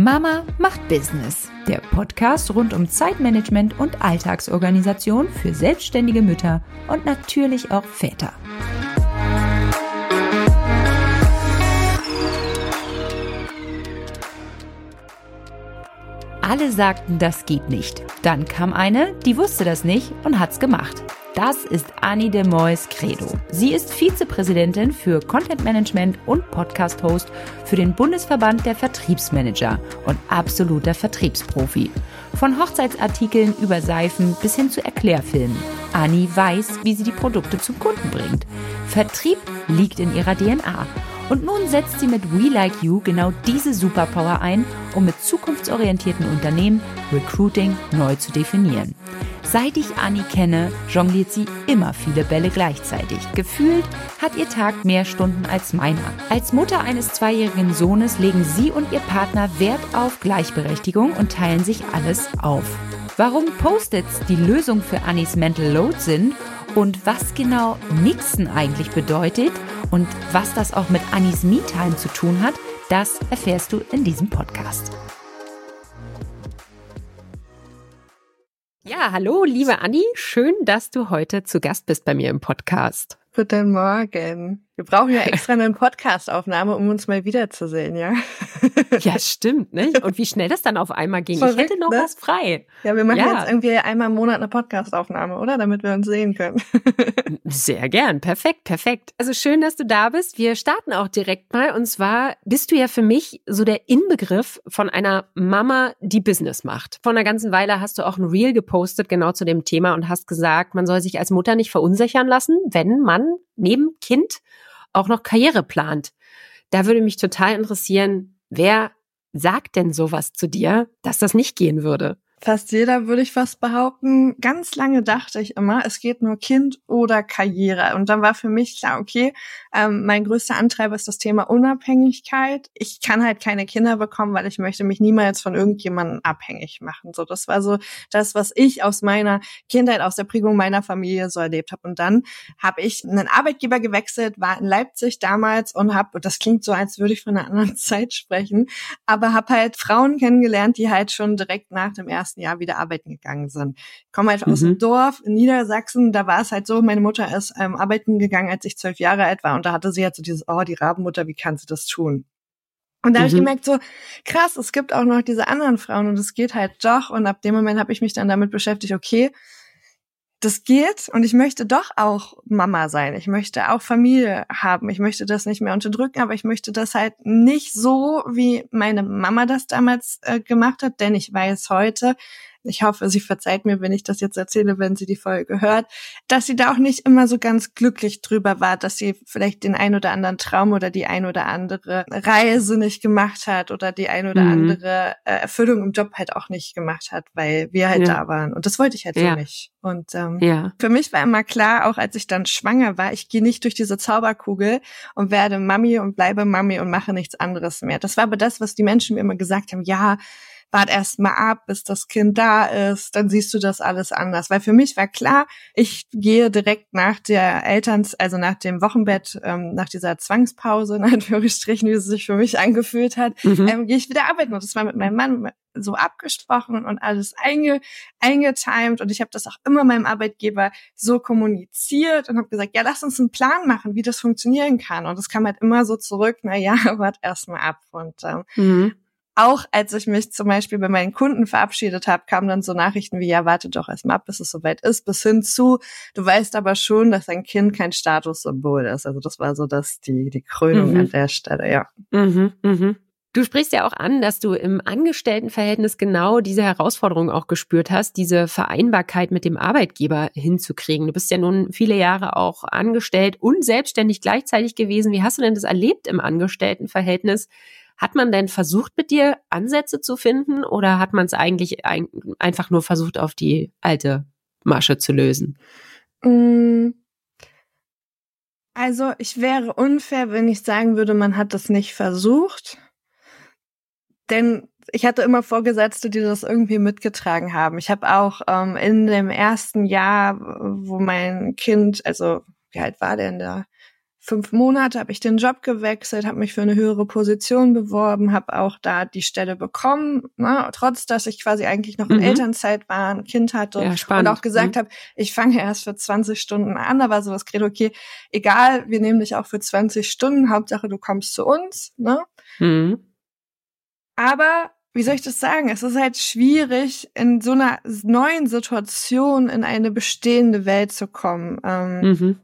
Mama macht Business, der Podcast rund um Zeitmanagement und Alltagsorganisation für selbstständige Mütter und natürlich auch Väter. Alle sagten, das geht nicht. Dann kam eine, die wusste das nicht und hat's gemacht. Das ist Annie de Mois Credo. Sie ist Vizepräsidentin für Content Management und Podcast-Host für den Bundesverband der Vertriebsmanager und absoluter Vertriebsprofi. Von Hochzeitsartikeln über Seifen bis hin zu Erklärfilmen. Annie weiß, wie sie die Produkte zum Kunden bringt. Vertrieb liegt in ihrer DNA. Und nun setzt sie mit We Like You genau diese Superpower ein, um mit zukunftsorientierten Unternehmen Recruiting neu zu definieren. Seit ich Annie kenne, jongliert sie immer viele Bälle gleichzeitig. Gefühlt hat ihr Tag mehr Stunden als meiner. Als Mutter eines 2-jährigen Sohnes legen sie und ihr Partner Wert auf Gleichberechtigung und teilen sich alles auf. Warum Post-its die Lösung für Annies Mental Load sind und was genau Nixen eigentlich bedeutet und was das auch mit Annies Me-Time zu tun hat, das erfährst du in diesem Podcast. Ja, hallo, liebe Annie. Schön, dass du heute zu Gast bist bei mir im Podcast. Guten Morgen. Wir brauchen ja extra eine Podcast-Aufnahme, um uns mal wiederzusehen, ja? Ja, stimmt, ne? Und wie schnell das dann auf einmal ging. Verrückt, ich hätte noch was frei. Ja, wir machen jetzt irgendwie einmal im Monat eine Podcast-Aufnahme, oder? Damit wir uns sehen können. Sehr gern. Perfekt. Also schön, dass du da bist. Wir starten auch direkt mal. Und zwar bist du ja für mich so der Inbegriff von einer Mama, die Business macht. Vor einer ganzen Weile hast du auch ein Reel gepostet, genau zu dem Thema und hast gesagt, man soll sich als Mutter nicht verunsichern lassen, wenn man neben Kind auch noch Karriere plant. Da würde mich total interessieren, wer sagt denn sowas zu dir, dass das nicht gehen würde? Fast jeder, würde ich fast behaupten. Ganz lange dachte ich immer, es geht nur Kind oder Karriere. Und dann war für mich klar, okay, mein größter Antreiber ist das Thema Unabhängigkeit. Ich kann halt keine Kinder bekommen, weil ich möchte mich niemals von irgendjemandem abhängig machen. So, das war so das, was ich aus meiner Kindheit, aus der Prägung meiner Familie so erlebt habe. Und dann habe ich einen Arbeitgeber gewechselt, war in Leipzig damals und das klingt so, als würde ich von einer anderen Zeit sprechen, aber habe halt Frauen kennengelernt, die halt schon direkt nach dem ersten Jahr wieder arbeiten gegangen sind. Ich komme halt aus einem Dorf in Niedersachsen, da war es halt so, meine Mutter ist arbeiten gegangen, als ich 12 Jahre alt war und da hatte sie halt so dieses, die Rabenmutter, wie kann sie das tun? Und da habe ich gemerkt, so krass, es gibt auch noch diese anderen Frauen und es geht halt doch und ab dem Moment habe ich mich dann damit beschäftigt, okay, das geht und ich möchte doch auch Mama sein. Ich möchte auch Familie haben. Ich möchte das nicht mehr unterdrücken, aber ich möchte das halt nicht so, wie meine Mama das damals gemacht hat, denn ich weiß heute, ich hoffe, sie verzeiht mir, wenn ich das jetzt erzähle, wenn sie die Folge hört, dass sie da auch nicht immer so ganz glücklich drüber war, dass sie vielleicht den ein oder anderen Traum oder die ein oder andere Reise nicht gemacht hat oder die ein oder andere Erfüllung im Job halt auch nicht gemacht hat, weil wir halt da waren. Und das wollte ich halt so nicht. Und für mich war immer klar, auch als ich dann schwanger war, ich gehe nicht durch diese Zauberkugel und werde Mami und bleibe Mami und mache nichts anderes mehr. Das war aber das, was die Menschen mir immer gesagt haben, ja, wart erst mal ab, bis das Kind da ist, dann siehst du das alles anders. Weil für mich war klar, ich gehe direkt nach der also nach dem Wochenbett, nach dieser Zwangspause, in Anführungsstrichen, wie es sich für mich angefühlt hat, gehe ich wieder arbeiten. Und das war mit meinem Mann so abgesprochen und alles eingetimed. Und ich habe das auch immer meinem Arbeitgeber so kommuniziert und habe gesagt, ja, lass uns einen Plan machen, wie das funktionieren kann. Und es kam halt immer so zurück, wart erst mal ab. Und auch als ich mich zum Beispiel bei meinen Kunden verabschiedet habe, kamen dann so Nachrichten wie, ja, warte doch erst mal ab, bis es soweit ist, bis hin zu, du weißt aber schon, dass dein Kind kein Statussymbol ist. Also das war so die Krönung an der Stelle, ja. Du sprichst ja auch an, dass du im Angestelltenverhältnis genau diese Herausforderung auch gespürt hast, diese Vereinbarkeit mit dem Arbeitgeber hinzukriegen. Du bist ja nun viele Jahre auch angestellt und selbstständig gleichzeitig gewesen. Wie hast du denn das erlebt im Angestelltenverhältnis? Hat man denn versucht, mit dir Ansätze zu finden oder hat man es eigentlich einfach nur versucht, auf die alte Masche zu lösen? Also ich wäre unfair, wenn ich sagen würde, man hat das nicht versucht. Denn ich hatte immer Vorgesetzte, die das irgendwie mitgetragen haben. Ich habe auch in dem ersten Jahr, wo mein Kind, also wie alt war der denn da? 5 Monate habe ich den Job gewechselt, habe mich für eine höhere Position beworben, habe auch da die Stelle bekommen, ne, trotz dass ich quasi eigentlich noch in Elternzeit war, ein Kind hatte und auch gesagt habe, ich fange erst für 20 Stunden an. Da war so das Credo, okay, egal, wir nehmen dich auch für 20 Stunden, Hauptsache du kommst zu uns. Ne? Aber wie soll ich das sagen? Es ist halt schwierig, in so einer neuen Situation in eine bestehende Welt zu kommen.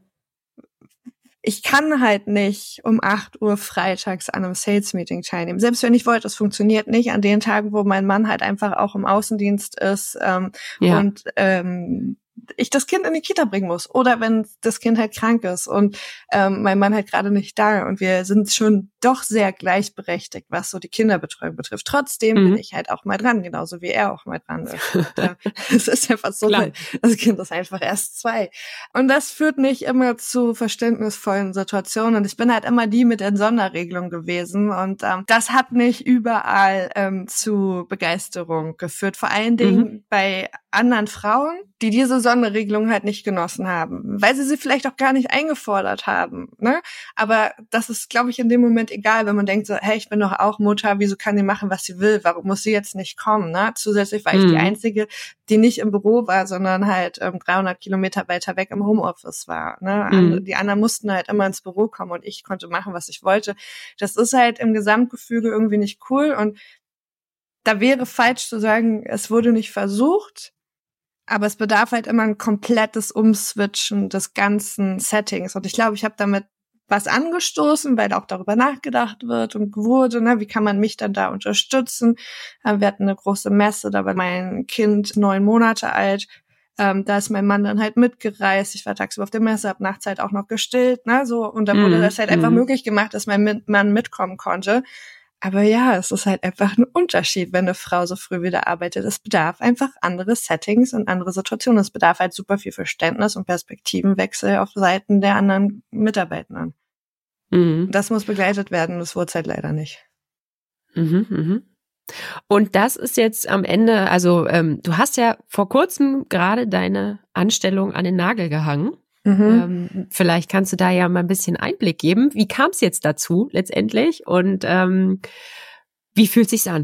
Ich kann halt nicht um 8 Uhr freitags an einem Sales-Meeting teilnehmen. Selbst wenn ich wollte, das funktioniert nicht an den Tagen, wo mein Mann halt einfach auch im Außendienst ist und ich das Kind in die Kita bringen muss. Oder wenn das Kind halt krank ist und mein Mann halt gerade nicht da und wir sind schon doch sehr gleichberechtigt, was so die Kinderbetreuung betrifft. Trotzdem bin ich halt auch mal dran, genauso wie er auch mal dran ist. Es ist einfach so, das Kind ist einfach erst 2. Und das führt nicht immer zu verständnisvollen Situationen. Und ich bin halt immer die mit den Sonderregelungen gewesen. Und das hat nicht überall zu Begeisterung geführt. Vor allen Dingen bei anderen Frauen, die diese Sonderregelung halt nicht genossen haben, weil sie vielleicht auch gar nicht eingefordert haben. Ne? Aber das ist, glaube ich, in dem Moment egal, wenn man denkt so, hey, ich bin doch auch Mutter, wieso kann die machen, was sie will? Warum muss sie jetzt nicht kommen? Ne? Zusätzlich war ich die Einzige, die nicht im Büro war, sondern halt 300 Kilometer weiter weg im Homeoffice war. Ne? Die anderen mussten halt immer ins Büro kommen und ich konnte machen, was ich wollte. Das ist halt im Gesamtgefüge irgendwie nicht cool und da wäre falsch zu sagen, es wurde nicht versucht, aber es bedarf halt immer ein komplettes Umswitchen des ganzen Settings. Und ich glaube, ich habe damit was angestoßen, weil auch darüber nachgedacht wird und wurde, ne, wie kann man mich dann da unterstützen? Wir hatten eine große Messe, da war mein Kind 9 Monate alt. Da ist mein Mann dann halt mitgereist. Ich war tagsüber auf der Messe, habe nachts halt auch noch gestillt, ne, so. Und dann wurde das halt einfach möglich gemacht, dass mein Mann mitkommen konnte. Aber ja, es ist halt einfach ein Unterschied, wenn eine Frau so früh wieder arbeitet. Es bedarf einfach andere Settings und andere Situationen. Es bedarf halt super viel Verständnis und Perspektivenwechsel auf Seiten der anderen Mitarbeitenden. Das muss begleitet werden, das wurde es halt leider nicht. Und das ist jetzt am Ende, also du hast ja vor kurzem gerade deine Anstellung an den Nagel gehangen. Vielleicht kannst du da ja mal ein bisschen Einblick geben. Wie kam es jetzt dazu letztendlich und wie fühlt sich's an?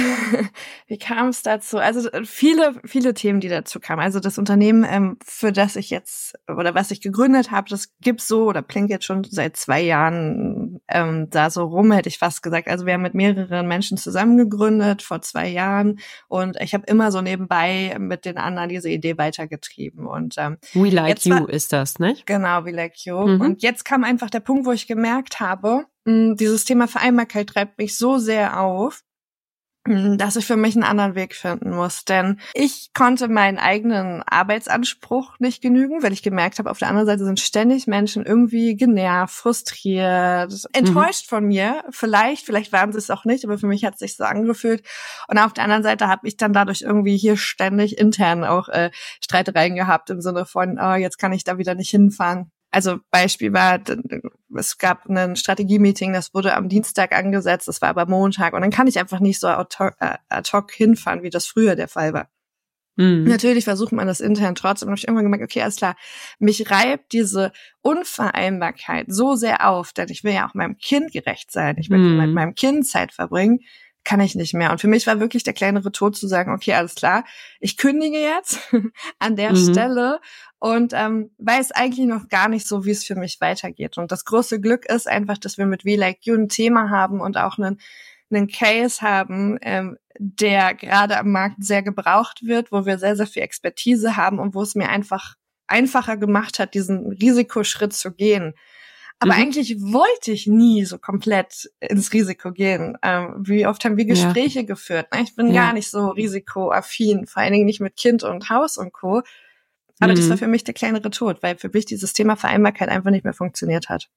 Wie kam es dazu? Also viele Themen, die dazu kamen. Also das Unternehmen, für das ich jetzt oder was ich gegründet habe, das gibt's so oder blinkt jetzt schon seit 2 Jahren da so rum, hätte ich fast gesagt. Also wir haben mit mehreren Menschen zusammen gegründet vor 2 Jahren und ich habe immer so nebenbei mit den anderen diese Idee weitergetrieben. Und We Like You ist das, nicht? Genau, We Like You. Und jetzt kam einfach der Punkt, wo ich gemerkt habe, dieses Thema Vereinbarkeit treibt mich so sehr auf, dass ich für mich einen anderen Weg finden muss. Denn ich konnte meinen eigenen Arbeitsanspruch nicht genügen, weil ich gemerkt habe, auf der anderen Seite sind ständig Menschen irgendwie genervt, frustriert, enttäuscht von mir. Vielleicht waren sie es auch nicht, aber für mich hat es sich so angefühlt. Und auf der anderen Seite habe ich dann dadurch irgendwie hier ständig intern auch Streitereien gehabt im Sinne von, oh, jetzt kann ich da wieder nicht hinfahren. Also Beispiel war, es gab ein Strategie-Meeting, das wurde am Dienstag angesetzt, das war aber Montag und dann kann ich einfach nicht so ad hoc hinfahren, wie das früher der Fall war. Natürlich versucht man das intern trotzdem und habe ich irgendwann gemerkt, okay, alles klar, mich reibt diese Unvereinbarkeit so sehr auf, denn ich will ja auch meinem Kind gerecht sein, ich möchte mit meinem Kind Zeit verbringen, kann ich nicht mehr. Und für mich war wirklich der kleinere Tod zu sagen, okay, alles klar, ich kündige jetzt an der Stelle und weiß eigentlich noch gar nicht so, wie es für mich weitergeht. Und das große Glück ist einfach, dass wir mit We Like You ein Thema haben und auch einen Case haben, der gerade am Markt sehr gebraucht wird, wo wir sehr, sehr viel Expertise haben und wo es mir einfach einfacher gemacht hat, diesen Risikoschritt zu gehen. Aber eigentlich wollte ich nie so komplett ins Risiko gehen. Wie oft haben wir Gespräche geführt? Ich bin gar nicht so risikoaffin, vor allen Dingen nicht mit Kind und Haus und Co. Aber das war für mich der kleinere Tod, weil für mich dieses Thema Vereinbarkeit einfach nicht mehr funktioniert hat.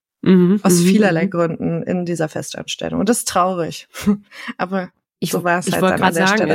Aus vielerlei Gründen in dieser Festanstellung. Und das ist traurig. Aber so war es halt dann an der Stelle.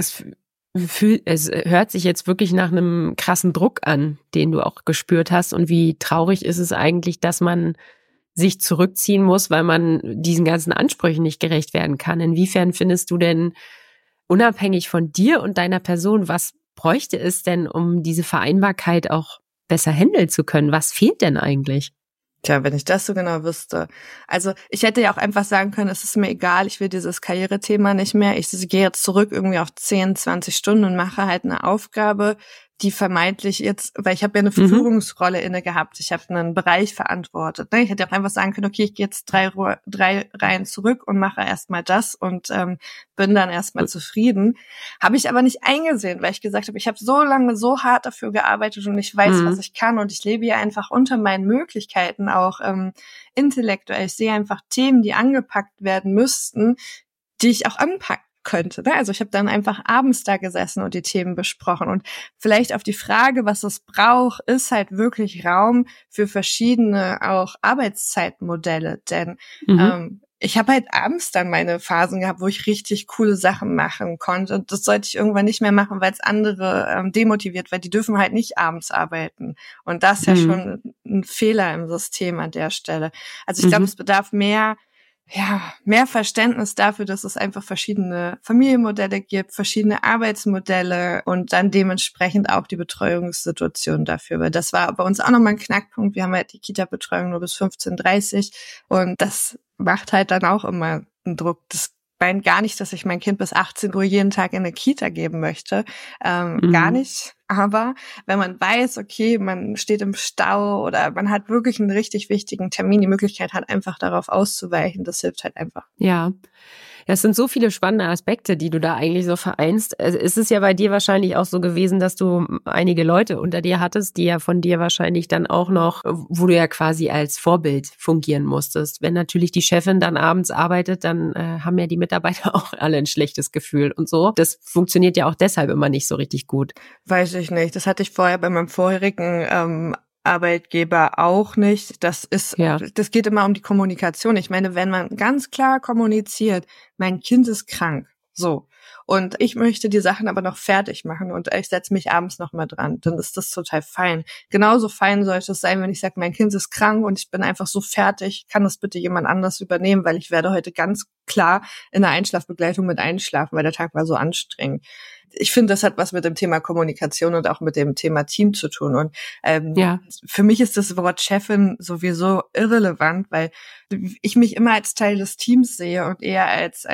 Es hört sich jetzt wirklich nach einem krassen Druck an, den du auch gespürt hast. Und wie traurig ist es eigentlich, dass man sich zurückziehen muss, weil man diesen ganzen Ansprüchen nicht gerecht werden kann. Inwiefern findest du denn, unabhängig von dir und deiner Person, was bräuchte es denn, um diese Vereinbarkeit auch besser handeln zu können? Was fehlt denn eigentlich? Tja, wenn ich das so genau wüsste. Also ich hätte ja auch einfach sagen können, es ist mir egal, ich will dieses Karrierethema nicht mehr. Ich gehe jetzt zurück irgendwie auf 10, 20 Stunden und mache halt eine Aufgabe, die vermeintlich jetzt, weil ich habe ja eine Führungsrolle inne gehabt, ich habe einen Bereich verantwortet. Ne? Ich hätte auch einfach sagen können, okay, ich gehe jetzt drei Reihen zurück und mache erstmal das und bin dann erstmal zufrieden. Habe ich aber nicht eingesehen, weil ich gesagt habe, ich habe so lange so hart dafür gearbeitet und ich weiß, was ich kann und ich lebe ja einfach unter meinen Möglichkeiten auch intellektuell. Ich sehe einfach Themen, die angepackt werden müssten, die ich auch anpacken könnte. Ne? Also ich habe dann einfach abends da gesessen und die Themen besprochen. Und vielleicht auf die Frage, was es braucht, ist halt wirklich Raum für verschiedene auch Arbeitszeitmodelle. Denn ich habe halt abends dann meine Phasen gehabt, wo ich richtig coole Sachen machen konnte. Und das sollte ich irgendwann nicht mehr machen, weil es andere demotiviert, weil die dürfen halt nicht abends arbeiten. Und das ist ja schon ein Fehler im System an der Stelle. Also ich glaube, es bedarf mehr Verständnis dafür, dass es einfach verschiedene Familienmodelle gibt, verschiedene Arbeitsmodelle und dann dementsprechend auch die Betreuungssituation dafür. Weil das war bei uns auch nochmal ein Knackpunkt. Wir haben halt die Kita-Betreuung nur bis 15:30 und das macht halt dann auch immer einen Druck. Das meint gar nicht, dass ich mein Kind bis 18 Uhr jeden Tag in eine Kita geben möchte. Gar nicht. Aber wenn man weiß, okay, man steht im Stau oder man hat wirklich einen richtig wichtigen Termin, die Möglichkeit hat, einfach darauf auszuweichen, das hilft halt einfach. Ja. Ja, es sind so viele spannende Aspekte, die du da eigentlich so vereinst. Es ist ja bei dir wahrscheinlich auch so gewesen, dass du einige Leute unter dir hattest, die ja von dir wahrscheinlich dann auch noch, wo du ja quasi als Vorbild fungieren musstest. Wenn natürlich die Chefin dann abends arbeitet, dann haben ja die Mitarbeiter auch alle ein schlechtes Gefühl und so. Das funktioniert ja auch deshalb immer nicht so richtig gut. Weiß ich nicht. Das hatte ich vorher bei meinem vorherigen Arbeitgeber auch nicht. Das geht immer um die Kommunikation. Ich meine, wenn man ganz klar kommuniziert, mein Kind ist krank, so, und ich möchte die Sachen aber noch fertig machen und ich setze mich abends noch mal dran, dann ist das total fein. Genauso fein sollte es sein, wenn ich sage, mein Kind ist krank und ich bin einfach so fertig, kann das bitte jemand anders übernehmen, weil ich werde heute ganz klar in der Einschlafbegleitung mit einschlafen, weil der Tag war so anstrengend. Ich finde, das hat was mit dem Thema Kommunikation und auch mit dem Thema Team zu tun. Und für mich ist das Wort Chefin sowieso irrelevant, weil ich mich immer als Teil des Teams sehe und eher als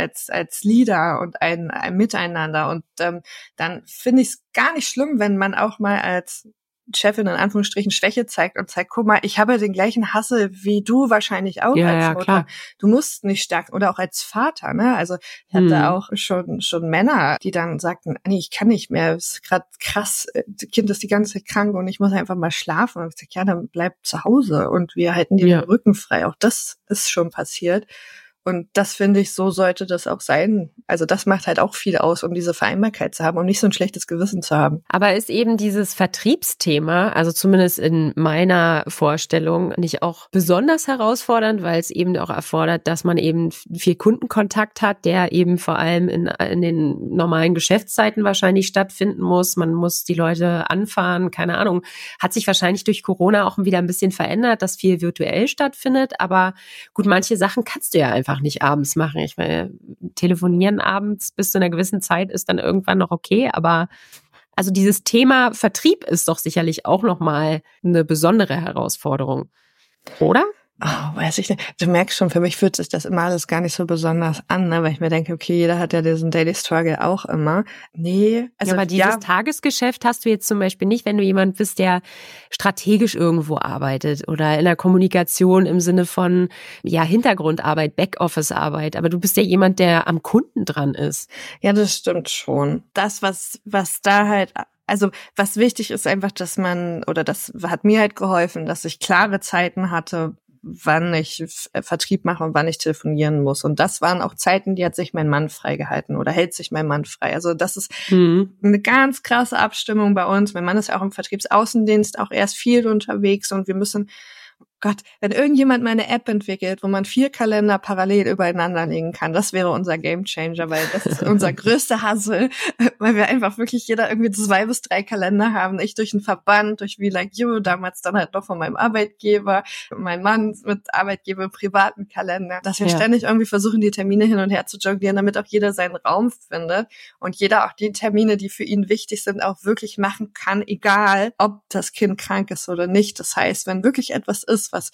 Leader und ein Miteinander. Und dann finde ich es gar nicht schlimm, wenn man auch mal als Chefin in Anführungsstrichen Schwäche zeigt und zeigt, guck mal, ich habe den gleichen Hassel wie du wahrscheinlich auch als Mutter. Klar. Du musst nicht stark, oder auch als Vater, ne? Also ich hatte auch schon Männer, die dann sagten, nee, ich kann nicht mehr, es ist gerade krass, das Kind ist die ganze Zeit krank und ich muss einfach mal schlafen. Und ich sage, ja, dann bleib zu Hause und wir halten dir den Rücken frei. Auch das ist schon passiert. Und das finde ich, so sollte das auch sein. Also das macht halt auch viel aus, um diese Vereinbarkeit zu haben, um nicht so ein schlechtes Gewissen zu haben. Aber ist eben dieses Vertriebsthema, also zumindest in meiner Vorstellung, nicht auch besonders herausfordernd, weil es eben auch erfordert, dass man eben viel Kundenkontakt hat, der eben vor allem in den normalen Geschäftszeiten wahrscheinlich stattfinden muss. Man muss die Leute anfahren, keine Ahnung. Hat sich wahrscheinlich durch Corona auch wieder ein bisschen verändert, dass viel virtuell stattfindet. Aber gut, manche Sachen kannst du ja einfach nicht abends machen. Ich meine, telefonieren abends bis zu einer gewissen Zeit ist dann irgendwann noch okay, aber also dieses Thema Vertrieb ist doch sicherlich auch nochmal eine besondere Herausforderung, oder? Oh, weiß ich nicht. Du merkst schon, für mich fühlt sich das immer alles gar nicht so besonders an, ne? Weil ich mir denke, okay, jeder hat ja diesen Daily Struggle auch immer. Nee. Also, aber dieses Tagesgeschäft hast du jetzt zum Beispiel nicht, wenn du jemand bist, der strategisch irgendwo arbeitet oder in der Kommunikation im Sinne von Hintergrundarbeit, Backoffice-Arbeit. Aber du bist ja jemand, der am Kunden dran ist. Ja, das stimmt schon. Das, was da halt... Also was wichtig ist einfach, dass man, oder das hat mir halt geholfen, dass ich klare Zeiten hatte, wann ich Vertrieb mache und wann ich telefonieren muss. Und das waren auch Zeiten, die hat sich mein Mann freigehalten oder hält sich mein Mann frei. Also das ist eine ganz krasse Abstimmung bei uns. Mein Mann ist ja auch im Vertriebsaußendienst, auch erst viel unterwegs und wir müssen... Gott, wenn irgendjemand mal eine App entwickelt, wo man 4 Kalender parallel übereinander legen kann, das wäre unser Gamechanger, weil das ist unser größter Hassel, weil wir einfach wirklich jeder irgendwie 2 bis 3 Kalender haben. Ich durch einen Verband, durch We Like You, damals dann halt noch von meinem Arbeitgeber, mein Mann mit Arbeitgeber im privaten Kalender, dass wir ständig irgendwie versuchen, die Termine hin und her zu jonglieren, damit auch jeder seinen Raum findet und jeder auch die Termine, die für ihn wichtig sind, auch wirklich machen kann, egal ob das Kind krank ist oder nicht. Das heißt, wenn wirklich etwas ist, was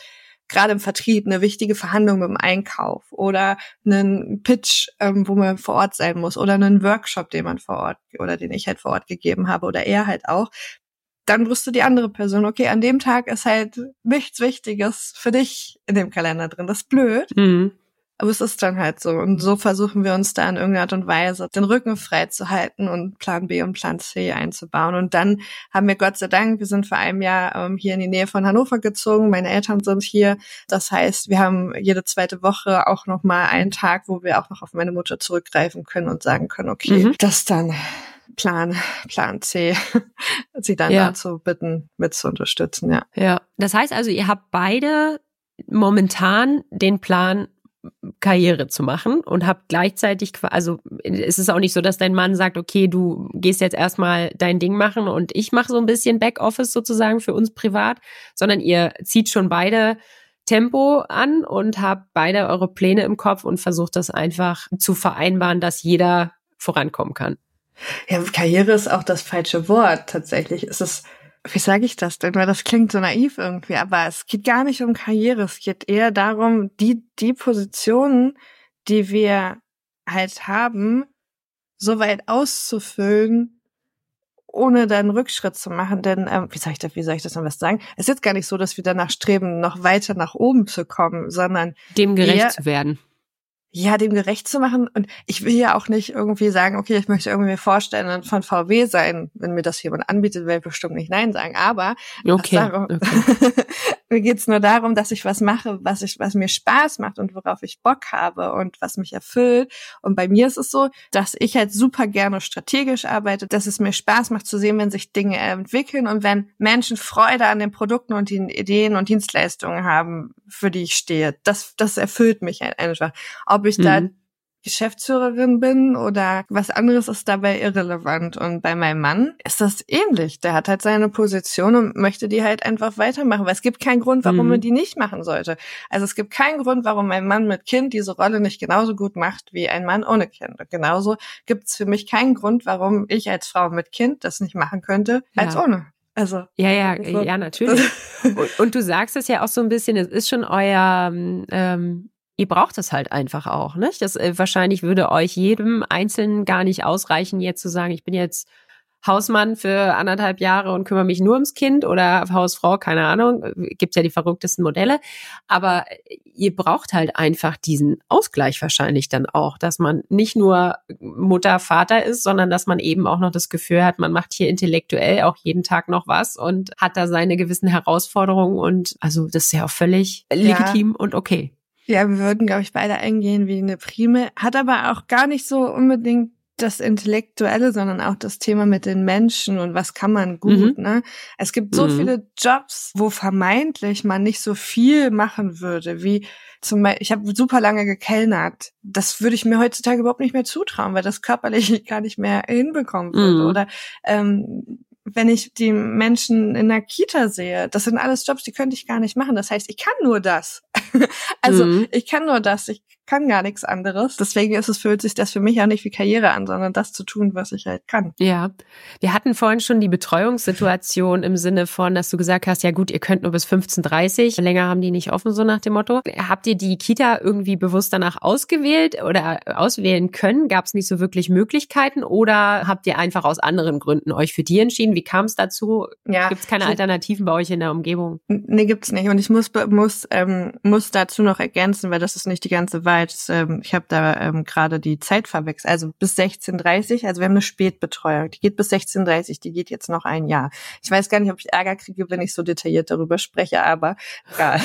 gerade im Vertrieb eine wichtige Verhandlung mit dem Einkauf oder einen Pitch, wo man vor Ort sein muss oder einen Workshop, den man vor Ort oder den ich halt vor Ort gegeben habe oder er halt auch, dann wusste die andere Person, okay, an dem Tag ist halt nichts Wichtiges für dich in dem Kalender drin. Das ist blöd. Mhm. Aber es ist dann halt so. Und so versuchen wir uns da in irgendeiner Art und Weise den Rücken frei zu halten und Plan B und Plan C einzubauen. Und dann haben wir Gott sei Dank, wir sind vor einem Jahr hier in die Nähe von Hannover gezogen. Meine Eltern sind hier. Das heißt, wir haben jede zweite Woche auch nochmal einen Tag, wo wir auch noch auf meine Mutter zurückgreifen können und sagen können, okay, das dann Plan C, sie dann dazu bitten, mit zu unterstützen, ja. Ja, das heißt also, ihr habt beide momentan den Plan, Karriere zu machen und habt gleichzeitig, also es ist auch nicht so, dass dein Mann sagt, okay, du gehst jetzt erstmal dein Ding machen und ich mache so ein bisschen Backoffice sozusagen für uns privat, sondern ihr zieht schon beide Tempo an und habt beide eure Pläne im Kopf und versucht das einfach zu vereinbaren, dass jeder vorankommen kann. Ja, Karriere ist auch das falsche Wort tatsächlich. Es ist, wie sage ich das denn? Weil das klingt so naiv irgendwie, aber es geht gar nicht um Karriere. Es geht eher darum, die Positionen, die wir halt haben, so weit auszufüllen, ohne dann Rückschritt zu machen. Denn, wie soll ich das am besten sagen? Es ist jetzt gar nicht so, dass wir danach streben, noch weiter nach oben zu kommen, sondern dem gerecht zu werden. Ja, dem gerecht zu machen. Und ich will ja auch nicht irgendwie sagen, okay, ich möchte irgendwie Vorständin von VW sein. Wenn mir das jemand anbietet, werde ich bestimmt nicht Nein sagen. Aber mir geht's nur darum, dass ich was mache, was mir Spaß macht und worauf ich Bock habe und was mich erfüllt. Und bei mir ist es so, dass ich halt super gerne strategisch arbeite, dass es mir Spaß macht zu sehen, wenn sich Dinge entwickeln und wenn Menschen Freude an den Produkten und den Ideen und Dienstleistungen haben, für die ich stehe. Das erfüllt mich halt einfach. Ob ich da Geschäftsführerin bin oder was anderes ist dabei irrelevant. Und bei meinem Mann ist das ähnlich. Der hat halt seine Position und möchte die halt einfach weitermachen, weil es gibt keinen Grund, warum man die nicht machen sollte. Also es gibt keinen Grund, warum ein Mann mit Kind diese Rolle nicht genauso gut macht wie ein Mann ohne Kind. Und genauso gibt es für mich keinen Grund, warum ich als Frau mit Kind das nicht machen könnte, als ohne. Also ja, natürlich. und du sagst es ja auch so ein bisschen, es ist schon euer ihr braucht es halt einfach auch, nicht? Das wahrscheinlich würde euch jedem Einzelnen gar nicht ausreichen, jetzt zu sagen, ich bin jetzt Hausmann für 1,5 Jahre und kümmere mich nur ums Kind oder Hausfrau, keine Ahnung, gibt ja die verrücktesten Modelle. Aber ihr braucht halt einfach diesen Ausgleich wahrscheinlich dann auch, dass man nicht nur Mutter, Vater ist, sondern dass man eben auch noch das Gefühl hat, man macht hier intellektuell auch jeden Tag noch was und hat da seine gewissen Herausforderungen und also das ist ja auch völlig legitim und okay. Ja, wir würden, glaube ich, beide eingehen wie eine Prime. Hat aber auch gar nicht so unbedingt das Intellektuelle, sondern auch das Thema mit den Menschen und was kann man gut, ne? Es gibt so viele Jobs, wo vermeintlich man nicht so viel machen würde, wie zum Beispiel, ich habe super lange gekellnert. Das würde ich mir heutzutage überhaupt nicht mehr zutrauen, weil das körperlich gar nicht mehr hinbekommen würde. Oder wenn ich die Menschen in der Kita sehe, das sind alles Jobs, die könnte ich gar nicht machen. Das heißt, ich kann nur das. Ich kann nur das. Ich kann gar nichts anderes. Deswegen fühlt sich das für mich auch nicht wie Karriere an, sondern das zu tun, was ich halt kann. Ja, wir hatten vorhin schon die Betreuungssituation im Sinne von, dass du gesagt hast, ja gut, ihr könnt nur bis 15:30, länger haben die nicht offen, so nach dem Motto. Habt ihr die Kita irgendwie bewusst danach ausgewählt oder auswählen können? Gab es nicht so wirklich Möglichkeiten oder habt ihr einfach aus anderen Gründen euch für die entschieden? Wie kam es dazu? Ja, gibt es keine Alternativen bei euch in der Umgebung? Nee, gibt's nicht. Und ich muss dazu noch ergänzen, weil das ist nicht die ganze Wahrheit. Ich habe da gerade die Zeit verwechselt. Also bis 16:30, also wir haben eine Spätbetreuung. Die geht bis 16:30, die geht jetzt noch ein Jahr. Ich weiß gar nicht, ob ich Ärger kriege, wenn ich so detailliert darüber spreche, aber egal.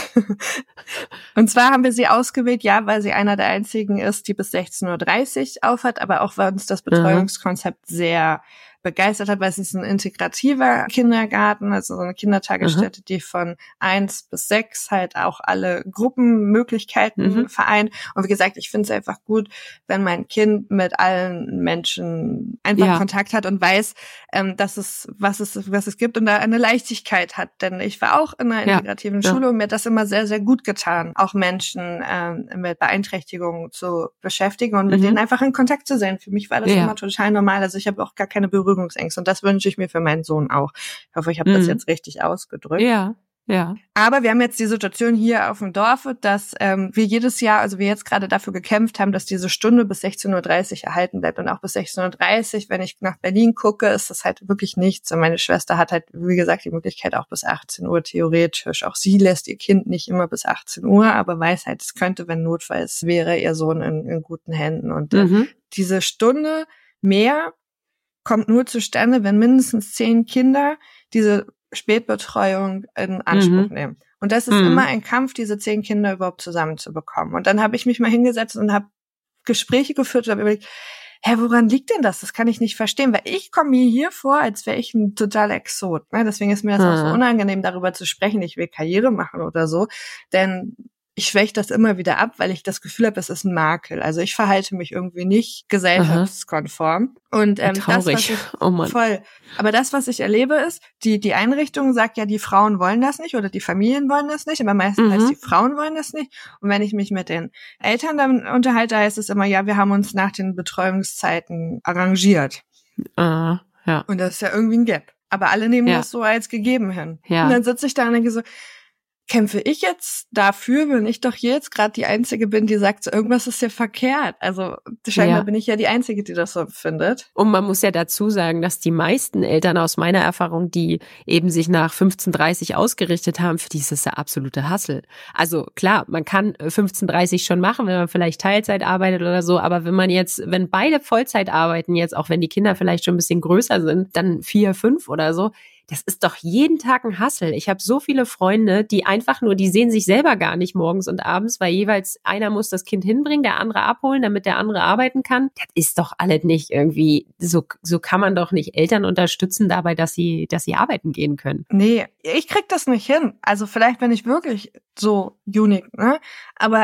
Und zwar haben wir sie ausgewählt, ja, weil sie einer der einzigen ist, die bis 16:30 aufhat, aber auch weil uns das Betreuungskonzept sehr begeistert hat, weil es ist ein integrativer Kindergarten, also so eine Kindertagesstätte, die von 1 bis 6 halt auch alle Gruppenmöglichkeiten vereint. Und wie gesagt, ich finde es einfach gut, wenn mein Kind mit allen Menschen einfach Kontakt hat und weiß, dass was es gibt und da eine Leichtigkeit hat. Denn ich war auch in einer integrativen Schule und mir hat das immer sehr, sehr gut getan, auch Menschen mit Beeinträchtigungen zu beschäftigen und mit denen einfach in Kontakt zu sein. Für mich war das immer total normal. Also ich habe auch gar keine Berührungsängste und das wünsche ich mir für meinen Sohn auch. Ich hoffe, ich habe das jetzt richtig ausgedrückt. Ja. Ja. Aber wir haben jetzt die Situation hier auf dem Dorf, dass wir jedes Jahr, also wir jetzt gerade dafür gekämpft haben, dass diese Stunde bis 16:30 Uhr erhalten bleibt. Und auch bis 16:30 Uhr, wenn ich nach Berlin gucke, ist das halt wirklich nichts. Und meine Schwester hat halt, wie gesagt, die Möglichkeit auch bis 18 Uhr theoretisch. Auch sie lässt ihr Kind nicht immer bis 18 Uhr, aber weiß halt, es könnte, wenn Notfall ist, wäre ihr Sohn in guten Händen. Und diese Stunde mehr kommt nur zustande, wenn mindestens 10 Kinder diese Spätbetreuung in Anspruch nehmen. Und das ist immer ein Kampf, diese 10 Kinder überhaupt zusammenzubekommen. Und dann habe ich mich mal hingesetzt und habe Gespräche geführt und habe überlegt, woran liegt denn das? Das kann ich nicht verstehen, weil ich komme mir hier vor, als wäre ich ein totaler Exot. Ne? Deswegen ist mir das auch so unangenehm, darüber zu sprechen, ich will Karriere machen oder so, denn ich schwäche das immer wieder ab, weil ich das Gefühl habe, es ist ein Makel. Also ich verhalte mich irgendwie nicht gesellschaftskonform. Und traurig. das, was ich, voll. Aber das, was ich erlebe, ist, die Einrichtung sagt ja, die Frauen wollen das nicht oder die Familien wollen das nicht, aber meistens heißt die Frauen wollen das nicht. Und wenn ich mich mit den Eltern dann unterhalte, heißt es immer, ja, wir haben uns nach den Betreuungszeiten arrangiert. Ja. Und das ist ja irgendwie ein Gap. Aber alle nehmen das so als gegeben hin. Ja. Und dann sitze ich da und denke so, kämpfe ich jetzt dafür, wenn ich doch hier jetzt gerade die Einzige bin, die sagt, so, irgendwas ist hier verkehrt. Also scheinbar bin ich ja die Einzige, die das so findet. Und man muss ja dazu sagen, dass die meisten Eltern aus meiner Erfahrung, die eben sich nach 15:30 ausgerichtet haben, für die ist das der absolute Hassel. Also klar, man kann 15:30 schon machen, wenn man vielleicht Teilzeit arbeitet oder so, aber wenn beide Vollzeit arbeiten jetzt, auch wenn die Kinder vielleicht schon ein bisschen größer sind, dann 4, 5 oder so, das ist doch jeden Tag ein Hassel. Ich habe so viele Freunde, die sehen sich selber gar nicht morgens und abends, weil jeweils einer muss das Kind hinbringen, der andere abholen, damit der andere arbeiten kann. Das ist doch alles nicht irgendwie, so kann man doch nicht Eltern unterstützen dabei, dass sie arbeiten gehen können. Nee, ich krieg das nicht hin. Also vielleicht bin ich wirklich so unique, ne? Aber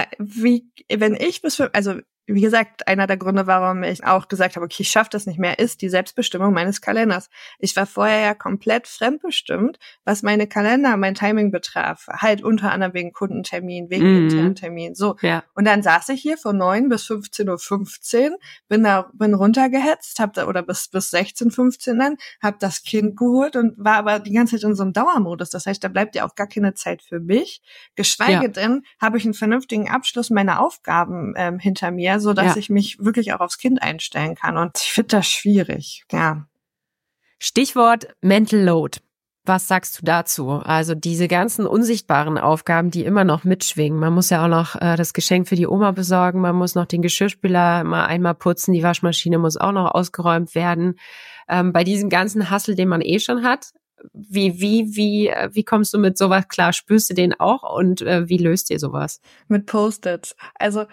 wie gesagt, einer der Gründe, warum ich auch gesagt habe, okay, ich schaffe das nicht mehr, ist die Selbstbestimmung meines Kalenders. Ich war vorher ja komplett fremdbestimmt, was mein Timing betraf. Halt unter anderem wegen Kundentermin, wegen internen Termin, so. Ja. Und dann saß ich hier von 9 bis 15:15 Uhr, bin runtergehetzt, bis 16:15 Uhr dann, hab das Kind geholt und war aber die ganze Zeit in so einem Dauermodus. Das heißt, da bleibt ja auch gar keine Zeit für mich. Geschweige denn, habe ich einen vernünftigen Abschluss meiner Aufgaben hinter mir, so dass ich mich wirklich auch aufs Kind einstellen kann. Und ich finde das schwierig, ja. Stichwort Mental Load. Was sagst du dazu? Also diese ganzen unsichtbaren Aufgaben, die immer noch mitschwingen. Man muss ja auch noch das Geschenk für die Oma besorgen, man muss noch den Geschirrspüler mal einmal putzen, die Waschmaschine muss auch noch ausgeräumt werden. Bei diesem ganzen Hassel, den man schon hat, wie kommst du mit sowas klar? Spürst du den auch und wie löst ihr sowas? Mit Post-its. Also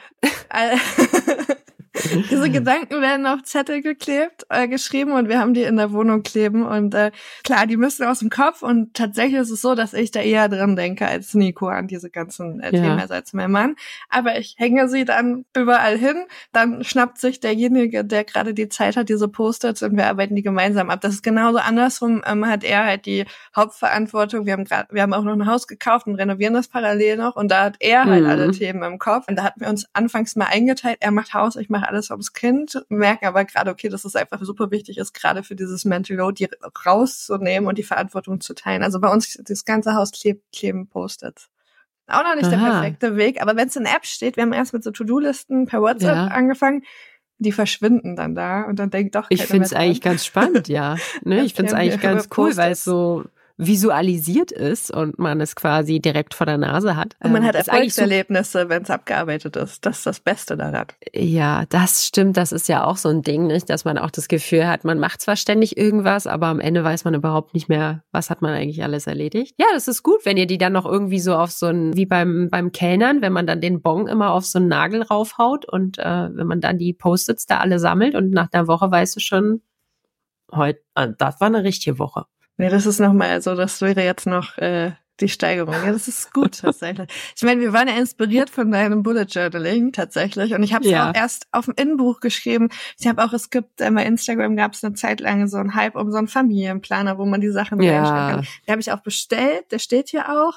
diese Gedanken werden auf Zettel geschrieben und wir haben die in der Wohnung kleben und klar, die müssen aus dem Kopf und tatsächlich ist es so, dass ich da eher dran denke als Nico an diese ganzen Themen, also als mein Mann. Aber ich hänge sie dann überall hin, dann schnappt sich derjenige, der gerade die Zeit hat, diese Post-its und wir arbeiten die gemeinsam ab. Das ist genauso andersrum, hat er halt die Hauptverantwortung. Wir haben auch noch ein Haus gekauft und renovieren das parallel noch und da hat er halt alle Themen im Kopf und da hatten wir uns anfangs mal eingeteilt, er macht Haus, ich mache alles ums Kind, merken aber gerade, okay, dass es einfach super wichtig ist, gerade für dieses Mental Load, die rauszunehmen und die Verantwortung zu teilen. Also bei uns, das ganze Haus kleben Post-its. Auch noch nicht der perfekte Weg, aber wenn es in Apps steht, wir haben erst mit so To-Do-Listen per WhatsApp angefangen, die verschwinden dann da und dann denkt doch keiner Ich finde es eigentlich ganz spannend, ja. Ne, ich finde es eigentlich ganz cool, weil es so visualisiert ist und man es quasi direkt vor der Nase hat. Und man hat Erfolgserlebnisse, wenn es abgearbeitet ist. Das ist das Beste daran. Ja, das stimmt. Das ist ja auch so ein Ding, nicht, dass man auch das Gefühl hat, man macht zwar ständig irgendwas, aber am Ende weiß man überhaupt nicht mehr, was hat man eigentlich alles erledigt. Ja, das ist gut, wenn ihr die dann noch irgendwie so auf so ein, wie beim Kellnern, wenn man dann den Bon immer auf so einen Nagel raufhaut und wenn man dann die Post-its da alle sammelt und nach einer Woche weißt du schon, heute, das war eine richtige Woche. Nee, das ist nochmal, also das wäre jetzt noch die Steigerung. Ja, das ist gut tatsächlich. Ich meine, wir waren ja inspiriert von deinem Bullet Journaling tatsächlich und ich habe es auch erst auf dem Innenbuch geschrieben. Es gibt bei Instagram gab es eine Zeit lang so einen Hype um so einen Familienplaner, wo man die Sachen reinschreiben kann. Den habe ich auch bestellt, der steht hier auch.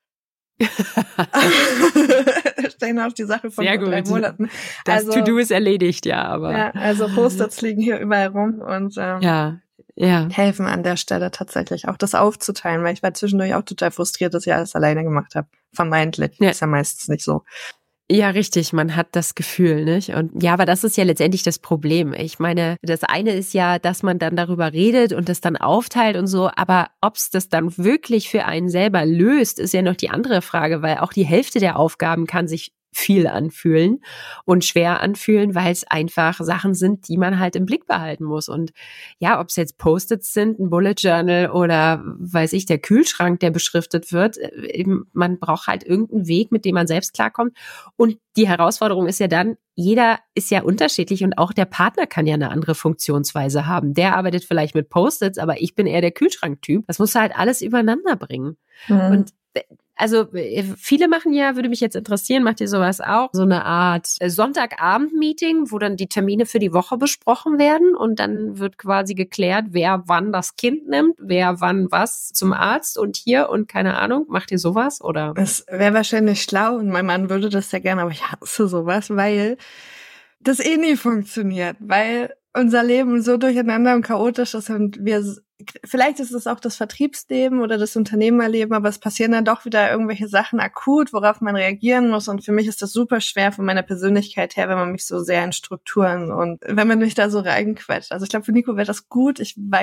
Da stehen auch die Sache von 3 Monaten. Das To-Do ist erledigt, aber. Ja, also Post-its liegen hier überall rum und helfen an der Stelle tatsächlich, auch das aufzuteilen, weil ich war zwischendurch auch total frustriert, dass ich alles alleine gemacht habe. Vermeintlich. Ist ja meistens nicht so. Ja, richtig. Man hat das Gefühl, nicht? Und ja, aber das ist ja letztendlich das Problem. Ich meine, das eine ist ja, dass man dann darüber redet und das dann aufteilt und so. Aber ob es das dann wirklich für einen selber löst, ist ja noch die andere Frage, weil auch die Hälfte der Aufgaben kann sich viel anfühlen und schwer anfühlen, weil es einfach Sachen sind, die man halt im Blick behalten muss. Und ja, ob es jetzt Post-its sind, ein Bullet Journal oder, weiß ich, der Kühlschrank, der beschriftet wird, eben, man braucht halt irgendeinen Weg, mit dem man selbst klarkommt. Und die Herausforderung ist ja dann, jeder ist ja unterschiedlich und auch der Partner kann ja eine andere Funktionsweise haben. Der arbeitet vielleicht mit Post-its, aber ich bin eher der Kühlschranktyp. Das musst du halt alles übereinander bringen. Und also viele machen ja, würde mich jetzt interessieren, macht ihr sowas auch? So eine Art Sonntagabend-Meeting, wo dann die Termine für die Woche besprochen werden und dann wird quasi geklärt, wer wann das Kind nimmt, wer wann was zum Arzt und hier und keine Ahnung. Macht ihr sowas oder? Das wäre wahrscheinlich schlau und mein Mann würde das ja gerne, aber ich hasse sowas, weil das eh nie funktioniert, weil unser Leben so durcheinander und chaotisch ist und vielleicht ist es auch das Vertriebsleben oder das Unternehmerleben, aber es passieren dann doch wieder irgendwelche Sachen akut, worauf man reagieren muss und für mich ist das super schwer von meiner Persönlichkeit her, wenn man mich so sehr in Strukturen und wenn man mich da so reinquetscht. Also ich glaube, für Nico wäre das gut,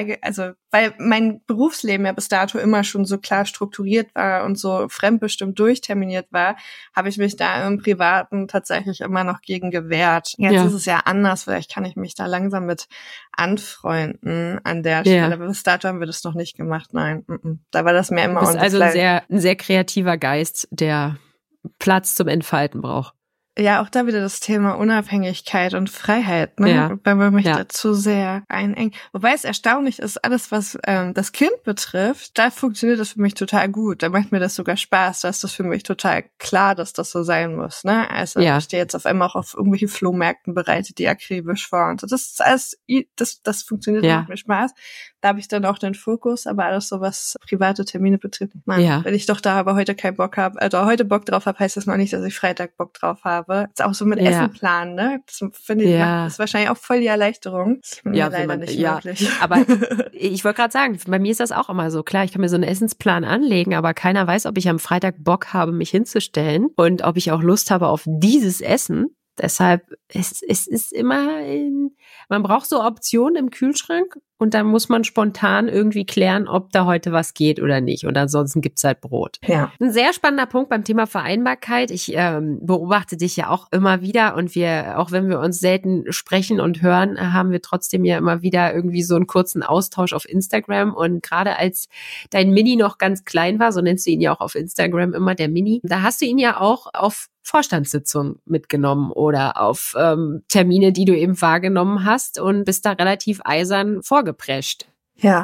weil mein Berufsleben ja bis dato immer schon so klar strukturiert war und so fremdbestimmt durchterminiert war, habe ich mich da im Privaten tatsächlich immer noch gegen gewehrt. Jetzt ist es ja anders, vielleicht kann ich mich da langsam mit anfreunden an der Stelle. Bis dato haben wir das noch nicht gemacht, nein. Da war das mehr immer. Du bist also ein sehr kreativer Geist, der Platz zum Entfalten braucht. Ja, auch da wieder das Thema Unabhängigkeit und Freiheit, ne? Ja. Weil man mich dazu sehr einengt. Wobei es erstaunlich ist, alles, was das Kind betrifft, da funktioniert das für mich total gut. Da macht mir das sogar Spaß. Da ist das für mich total klar, dass das so sein muss, ne? Also ich stehe jetzt auf einmal auch auf irgendwelche Flohmärkten, bereite die akribisch vor und so. Das ist alles, das funktioniert, macht mir Spaß. Da habe ich dann auch den Fokus, aber alles so, was private Termine betrifft, wenn ich doch da aber heute keinen Bock habe, also heute Bock drauf habe, heißt das noch nicht, dass ich Freitag Bock drauf habe. Ist auch so mit Essen planen, ne? Das finde ich, das ist wahrscheinlich auch voll die Erleichterung. Das ist mir leider nicht möglich. Aber ich wollte gerade sagen, bei mir ist das auch immer so. Klar, ich kann mir so einen Essensplan anlegen, aber keiner weiß, ob ich am Freitag Bock habe, mich hinzustellen und ob ich auch Lust habe auf dieses Essen. Deshalb, es ist immer, man braucht so Optionen im Kühlschrank und dann muss man spontan irgendwie klären, ob da heute was geht oder nicht. Und ansonsten gibt's halt Brot. Ja. Ein sehr spannender Punkt beim Thema Vereinbarkeit. Ich beobachte dich ja auch immer wieder und auch wenn wir uns selten sprechen und hören, haben wir trotzdem ja immer wieder irgendwie so einen kurzen Austausch auf Instagram. Und gerade als dein Mini noch ganz klein war, so nennst du ihn ja auch auf Instagram immer, der Mini, da hast du ihn ja auch auf Vorstandssitzungen mitgenommen oder auf Termine, die du eben wahrgenommen hast und bist da relativ eisern vorgeprescht. Ja.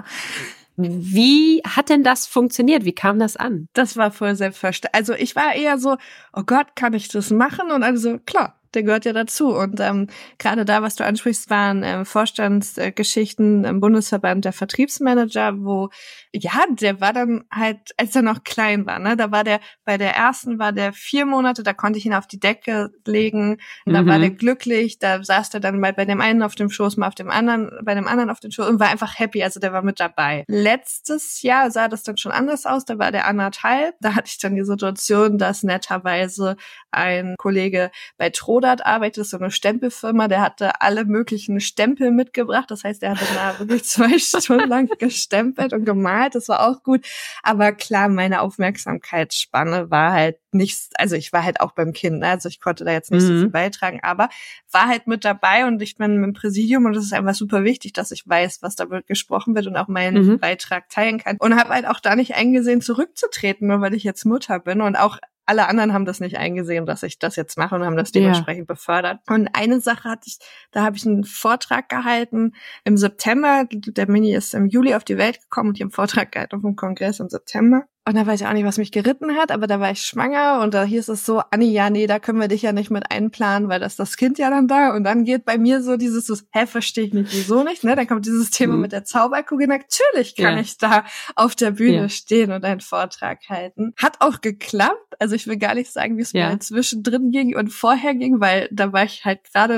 Wie hat denn das funktioniert? Wie kam das an? Das war voll selbstverständlich. Also ich war eher so, oh Gott, kann ich das machen? Und also klar, der gehört ja dazu. Und gerade da, was du ansprichst, waren Vorstandsgeschichten im Bundesverband der Vertriebsmanager, wo, der war dann halt, als er noch klein war, ne, bei der ersten war der 4 Monate, da konnte ich ihn auf die Decke legen, und da war der glücklich, da saß der dann mal bei dem einen auf dem Schoß, mal bei dem anderen auf dem Schoß und war einfach happy, also der war mit dabei. Letztes Jahr sah das dann schon anders aus, da war der 1,5, da hatte ich dann die Situation, dass netterweise ein Kollege bei Trodat arbeitet, so eine Stempelfirma, der hatte alle möglichen Stempel mitgebracht, das heißt, der hatte da wirklich 2 Stunden lang gestempelt und gemalt, das war auch gut, aber klar, meine Aufmerksamkeitsspanne war halt nichts, also ich war halt auch beim Kind, ne? Also ich konnte da jetzt nicht so viel beitragen, aber war halt mit dabei und ich bin im Präsidium und es ist einfach super wichtig, dass ich weiß, was da gesprochen wird und auch meinen Beitrag teilen kann und habe halt auch da nicht eingesehen, zurückzutreten, nur weil ich jetzt Mutter bin und auch alle anderen haben das nicht eingesehen, dass ich das jetzt mache und haben das dementsprechend befördert. Und eine Sache da habe ich einen Vortrag gehalten im September. Der Mini ist im Juli auf die Welt gekommen und ich habe einen Vortrag gehalten auf dem Kongress im September. Und da weiß ich auch nicht, was mich geritten hat, aber da war ich schwanger und da hieß es so, Anni, ja, nee, da können wir dich ja nicht mit einplanen, weil das Kind ja dann da. Und dann geht bei mir so dieses, verstehe ich nicht, wieso nicht, ne? Dann kommt dieses Thema mit der Zauberkugel. Natürlich kann ich da auf der Bühne stehen und einen Vortrag halten. Hat auch geklappt. Also ich will gar nicht sagen, wie es mir zwischendrin ging und vorher ging, weil da war ich halt gerade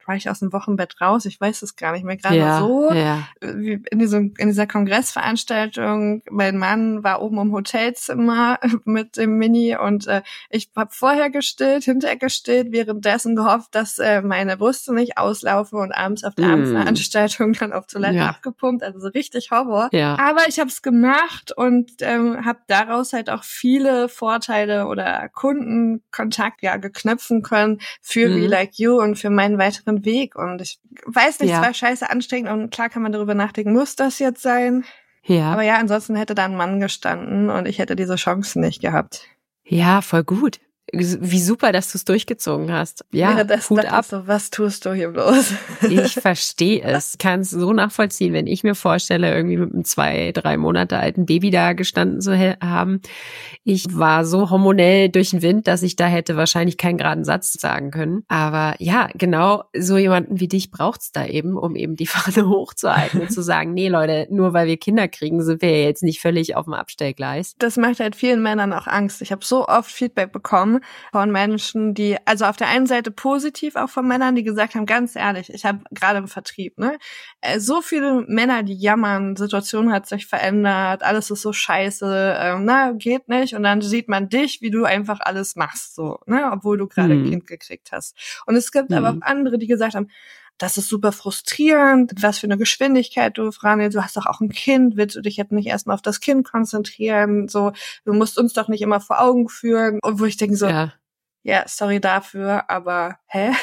war ich aus dem Wochenbett raus, ich weiß es gar nicht mehr gerade wie in dieser Kongressveranstaltung, mein Mann war oben im Hotelzimmer mit dem Mini und ich habe vorher gestillt, hinterher gestillt, währenddessen gehofft, dass meine Brüste nicht auslaufen und abends auf der Abendveranstaltung dann auf Toilette abgepumpt, also so richtig Horror. Ja. Aber ich habe es gemacht und habe daraus halt auch viele Vorteile oder Kundenkontakt geknüpfen können für Be Like You und für meinen weiteren Weg. Und ich weiß nicht, es war scheiße anstrengend und klar kann man darüber nachdenken, muss das jetzt sein? Ja. Aber ja, ansonsten hätte da ein Mann gestanden und ich hätte diese Chancen nicht gehabt. Ja, voll gut. Wie super, dass du es durchgezogen hast. Ja, Hut ab. So, was tust du hier bloß? Ich verstehe es. Ich kann es so nachvollziehen, wenn ich mir vorstelle, irgendwie mit einem 2-3 Monate alten Baby da gestanden zu haben. Ich war so hormonell durch den Wind, dass ich da hätte wahrscheinlich keinen geraden Satz sagen können. Aber ja, genau so jemanden wie dich braucht's da eben, um eben die Fahne hochzuhalten und zu sagen, nee Leute, nur weil wir Kinder kriegen, sind wir ja jetzt nicht völlig auf dem Abstellgleis. Das macht halt vielen Männern auch Angst. Ich habe so oft Feedback bekommen von Menschen, die, also auf der einen Seite positiv auch von Männern, die gesagt haben, ganz ehrlich, ich habe gerade im Vertrieb, so viele Männer, die jammern, Situation hat sich verändert, alles ist so scheiße, geht nicht. Und dann sieht man dich, wie du einfach alles machst, so, obwohl du gerade ein Kind gekriegt hast. Und es gibt aber auch andere, die gesagt haben, das ist super frustrierend, was für eine Geschwindigkeit du, Franil, du hast doch auch ein Kind, willst du dich jetzt nicht erstmal auf das Kind konzentrieren, so, du musst uns doch nicht immer vor Augen führen. Und wo ich denke so, ja, sorry dafür, aber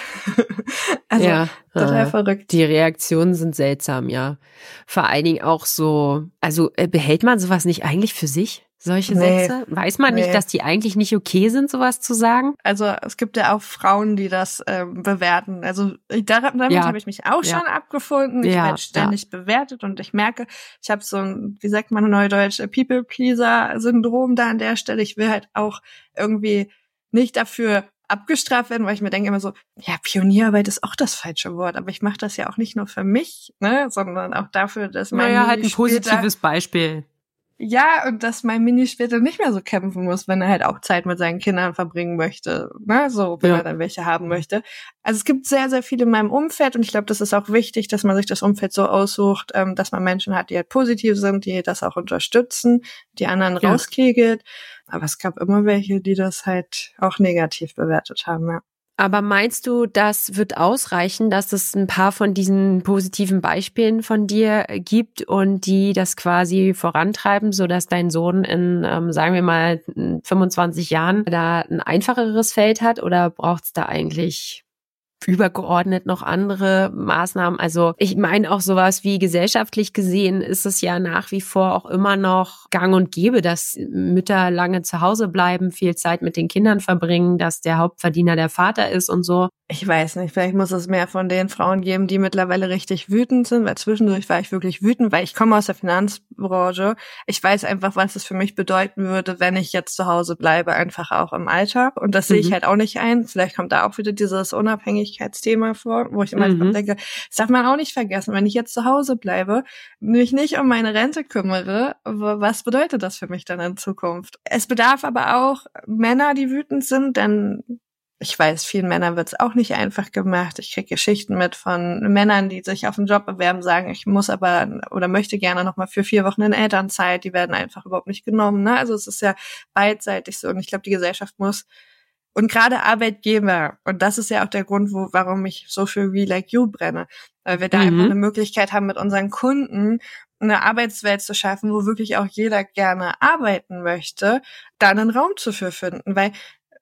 also total verrückt. Die Reaktionen sind seltsam, ja. Vor allen Dingen auch so, also behält man sowas nicht eigentlich für sich? Solche Sätze? Weiß man nicht, dass die eigentlich nicht okay sind, sowas zu sagen? Also es gibt ja auch Frauen, die das bewerten. Also damit habe ich mich auch schon abgefunden. Ich werde ständig bewertet und ich merke, ich habe so ein, wie sagt man neudeutsch, People-Pleaser-Syndrom da an der Stelle. Ich will halt auch irgendwie nicht dafür abgestraft werden, weil ich mir denke immer so, ja, Pionierarbeit ist auch das falsche Wort, aber ich mache das ja auch nicht nur für mich, sondern auch dafür, dass mein Mini halt ein positives Beispiel. Ja, und dass mein Mini später nicht mehr so kämpfen muss, wenn er halt auch Zeit mit seinen Kindern verbringen möchte, so, wenn er dann welche haben möchte. Also es gibt sehr, sehr viele in meinem Umfeld und ich glaube, das ist auch wichtig, dass man sich das Umfeld so aussucht, dass man Menschen hat, die halt positiv sind, die das auch unterstützen, die anderen rauskegelt. Aber es gab immer welche, die das halt auch negativ bewertet haben, ja. Aber meinst du, das wird ausreichen, dass es ein paar von diesen positiven Beispielen von dir gibt und die das quasi vorantreiben, sodass dein Sohn in, sagen wir mal, 25 Jahren da ein einfacheres Feld hat? Oder braucht es da eigentlich übergeordnet noch andere Maßnahmen? Also ich meine auch sowas wie gesellschaftlich gesehen ist es ja nach wie vor auch immer noch gang und gäbe, dass Mütter lange zu Hause bleiben, viel Zeit mit den Kindern verbringen, dass der Hauptverdiener der Vater ist und so. Ich weiß nicht, vielleicht muss es mehr von den Frauen geben, die mittlerweile richtig wütend sind, weil zwischendurch war ich wirklich wütend, weil ich komme aus der Finanzbranche. Ich weiß einfach, was es für mich bedeuten würde, wenn ich jetzt zu Hause bleibe, einfach auch im Alltag. Und das sehe ich halt auch nicht ein. Vielleicht kommt da auch wieder dieses Unabhängigkeitsthema vor, wo ich immer denke, das darf man auch nicht vergessen. Wenn ich jetzt zu Hause bleibe, mich nicht um meine Rente kümmere, was bedeutet das für mich dann in Zukunft? Es bedarf aber auch Männer, die wütend sind, denn ich weiß, vielen Männern wird es auch nicht einfach gemacht. Ich kriege Geschichten mit von Männern, die sich auf einen Job bewerben, sagen, ich muss aber oder möchte gerne noch mal für 4 Wochen in Elternzeit. Die werden einfach überhaupt nicht genommen. Also es ist ja beidseitig so. Und ich glaube, die Gesellschaft muss, und gerade Arbeitgeber, und das ist ja auch der Grund, warum ich so für We Like You brenne, weil wir da einfach eine Möglichkeit haben, mit unseren Kunden eine Arbeitswelt zu schaffen, wo wirklich auch jeder gerne arbeiten möchte, da einen Raum für finden, weil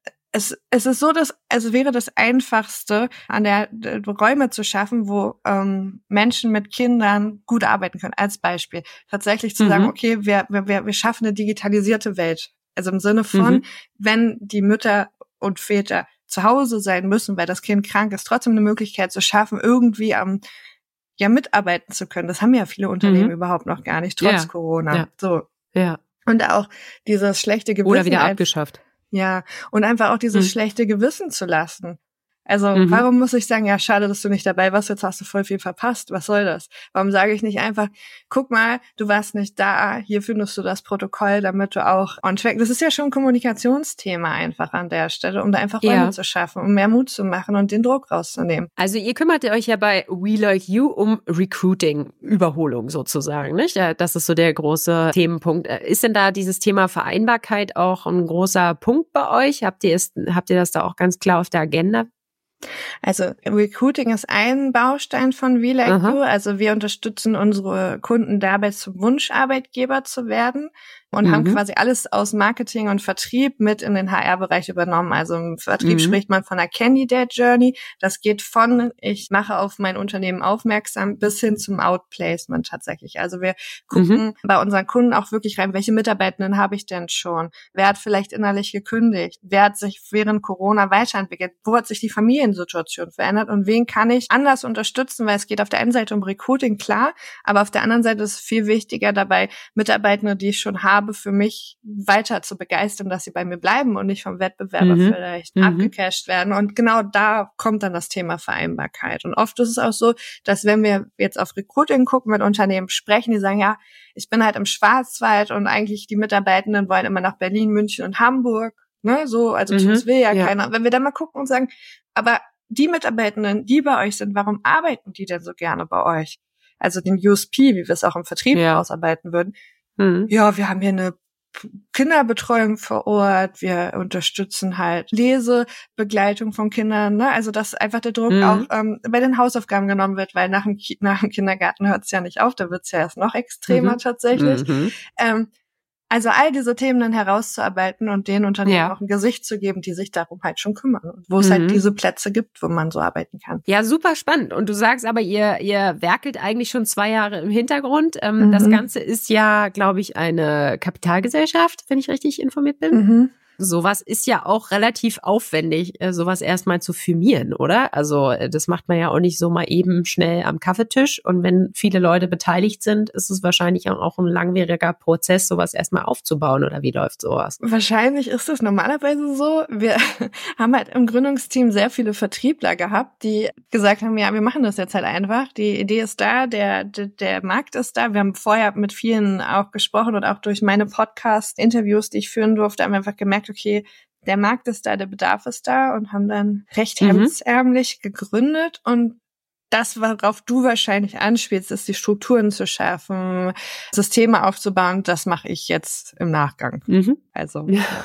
es ist so, wäre das Einfachste, an der Räume zu schaffen, wo Menschen mit Kindern gut arbeiten können. Als Beispiel tatsächlich zu sagen, okay, wir schaffen eine digitalisierte Welt. Also im Sinne von, wenn die Mütter und Väter zu Hause sein müssen, weil das Kind krank ist, trotzdem eine Möglichkeit zu schaffen, irgendwie mitarbeiten zu können. Das haben ja viele Unternehmen überhaupt noch gar nicht, trotz Corona. Ja. So. Ja. Und auch dieses schlechte Gewissen. Oder wieder abgeschafft. Ja, und einfach auch dieses schlechte Gewissen zu lassen. Also warum muss ich sagen, ja, schade, dass du nicht dabei warst, jetzt hast du voll viel verpasst, was soll das? Warum sage ich nicht einfach, guck mal, du warst nicht da, hier findest du das Protokoll, damit du auch on track, das ist ja schon ein Kommunikationsthema einfach an der Stelle, um da einfach Räume zu schaffen, um mehr Mut zu machen und den Druck rauszunehmen. Also ihr kümmert euch ja bei We Like You um Recruiting-Überholung sozusagen, nicht? Das ist so der große Themenpunkt. Ist denn da dieses Thema Vereinbarkeit auch ein großer Punkt bei euch? Habt ihr das da auch ganz klar auf der Agenda? Also Recruiting ist ein Baustein von We Like You. Also wir unterstützen unsere Kunden dabei, zum Wunscharbeitgeber zu werden und haben quasi alles aus Marketing und Vertrieb mit in den HR-Bereich übernommen. Also im Vertrieb spricht man von einer Candidate Journey. Das geht von, ich mache auf mein Unternehmen aufmerksam, bis hin zum Outplacement tatsächlich. Also wir gucken bei unseren Kunden auch wirklich rein, welche Mitarbeitenden habe ich denn schon? Wer hat vielleicht innerlich gekündigt? Wer hat sich während Corona weiterentwickelt? Wo hat sich die Familiensituation verändert? Und wen kann ich anders unterstützen? Weil es geht auf der einen Seite um Recruiting, klar, aber auf der anderen Seite ist es viel wichtiger dabei, Mitarbeitende, die ich schon habe, für mich weiter zu begeistern, dass sie bei mir bleiben und nicht vom Wettbewerber vielleicht abgecasht werden. Und genau da kommt dann das Thema Vereinbarkeit. Und oft ist es auch so, dass wenn wir jetzt auf Recruiting gucken, mit Unternehmen sprechen, die sagen, ja, ich bin halt im Schwarzwald und eigentlich die Mitarbeitenden wollen immer nach Berlin, München und Hamburg. Ne, so, also das will ja keiner. Wenn wir dann mal gucken und sagen, aber die Mitarbeitenden, die bei euch sind, warum arbeiten die denn so gerne bei euch? Also den USP, wie wir es auch im Vertrieb ausarbeiten würden. Ja, wir haben hier eine Kinderbetreuung vor Ort, wir unterstützen halt Lesebegleitung von Kindern, ne? Also dass einfach der Druck auch bei den Hausaufgaben genommen wird, weil nach dem Kindergarten hört es ja nicht auf, da wird es ja erst noch extremer tatsächlich. Also all diese Themen dann herauszuarbeiten und den Unternehmen auch ein Gesicht zu geben, die sich darum halt schon kümmern. Und wo es halt diese Plätze gibt, wo man so arbeiten kann. Ja, super spannend. Und du sagst aber, ihr werkelt eigentlich schon 2 Jahre im Hintergrund. Das Ganze ist ja, glaube ich, eine Kapitalgesellschaft, wenn ich richtig informiert bin. Sowas ist ja auch relativ aufwendig, sowas erstmal zu firmieren, oder? Also das macht man ja auch nicht so mal eben schnell am Kaffeetisch. Und wenn viele Leute beteiligt sind, ist es wahrscheinlich auch ein langwieriger Prozess, sowas erstmal aufzubauen. Oder wie läuft sowas? Wahrscheinlich ist es normalerweise so. Wir haben halt im Gründungsteam sehr viele Vertriebler gehabt, die gesagt haben, ja, wir machen das jetzt halt einfach. Die Idee ist da, der Markt ist da. Wir haben vorher mit vielen auch gesprochen und auch durch meine Podcast-Interviews, die ich führen durfte, haben wir einfach gemerkt, okay, der Markt ist da, der Bedarf ist da und haben dann recht hemdsärmlich gegründet und das, worauf du wahrscheinlich anspielst, ist die Strukturen zu schärfen, Systeme aufzubauen, das mache ich jetzt im Nachgang. Also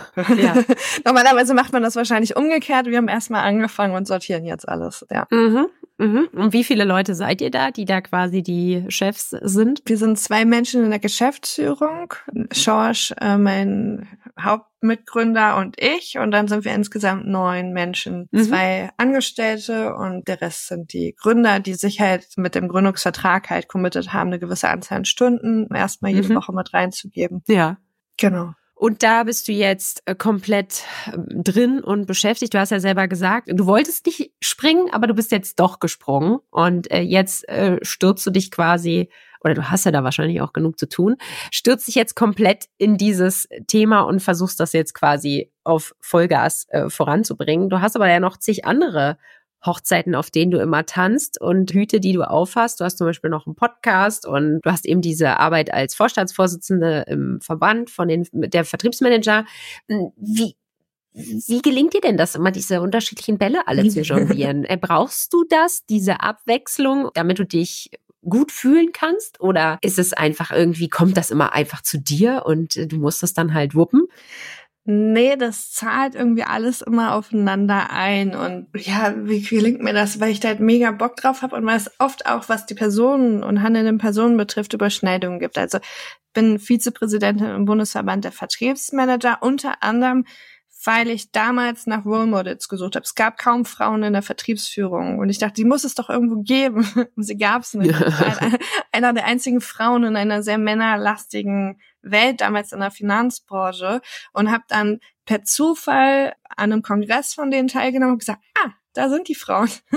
normalerweise macht man das wahrscheinlich umgekehrt. Wir haben erstmal angefangen und sortieren jetzt alles. Ja. Und wie viele Leute seid ihr da, die da quasi die Chefs sind? Wir sind 2 Menschen in der Geschäftsführung. Schorsch, mein Hauptmitgründer und ich. Und dann sind wir insgesamt 9 Menschen, 2 Angestellte und der Rest sind die Gründer, die sich halt mit dem Gründungsvertrag halt committed haben, eine gewisse Anzahl an Stunden erstmal jede Woche mit reinzugeben. Ja. Genau. Und da bist du jetzt komplett drin und beschäftigt. Du hast ja selber gesagt, du wolltest nicht springen, aber du bist jetzt doch gesprungen. Und jetzt stürzt du dich quasi, oder du hast ja da wahrscheinlich auch genug zu tun, stürzt dich jetzt komplett in dieses Thema und versuchst das jetzt quasi auf Vollgas voranzubringen. Du hast aber ja noch zig andere Hochzeiten, auf denen du immer tanzt und Hüte, die du aufhast. Du hast zum Beispiel noch einen Podcast und du hast eben diese Arbeit als Vorstandsvorsitzende im Verband der Vertriebsmanager. Wie gelingt dir denn das, immer diese unterschiedlichen Bälle alle zu jonglieren? Brauchst du das, diese Abwechslung, damit du dich gut fühlen kannst? Oder ist es einfach irgendwie, kommt das immer einfach zu dir und du musst das dann halt wuppen? Nee, das zahlt irgendwie alles immer aufeinander ein. Und ja, wie gelingt mir das? Weil ich da halt mega Bock drauf habe und weil es oft auch, was die Personen und handelnden Personen betrifft, Überschneidungen gibt. Also ich bin Vizepräsidentin im Bundesverband der Vertriebsmanager, unter anderem, weil ich damals nach Role Models gesucht habe. Es gab kaum Frauen in der Vertriebsführung. Und ich dachte, die muss es doch irgendwo geben. Und sie gab es nicht. Ich war einer der einzigen Frauen in einer sehr männerlastigen Welt, damals in der Finanzbranche. Und habe dann per Zufall an einem Kongress von denen teilgenommen und gesagt, da sind die Frauen.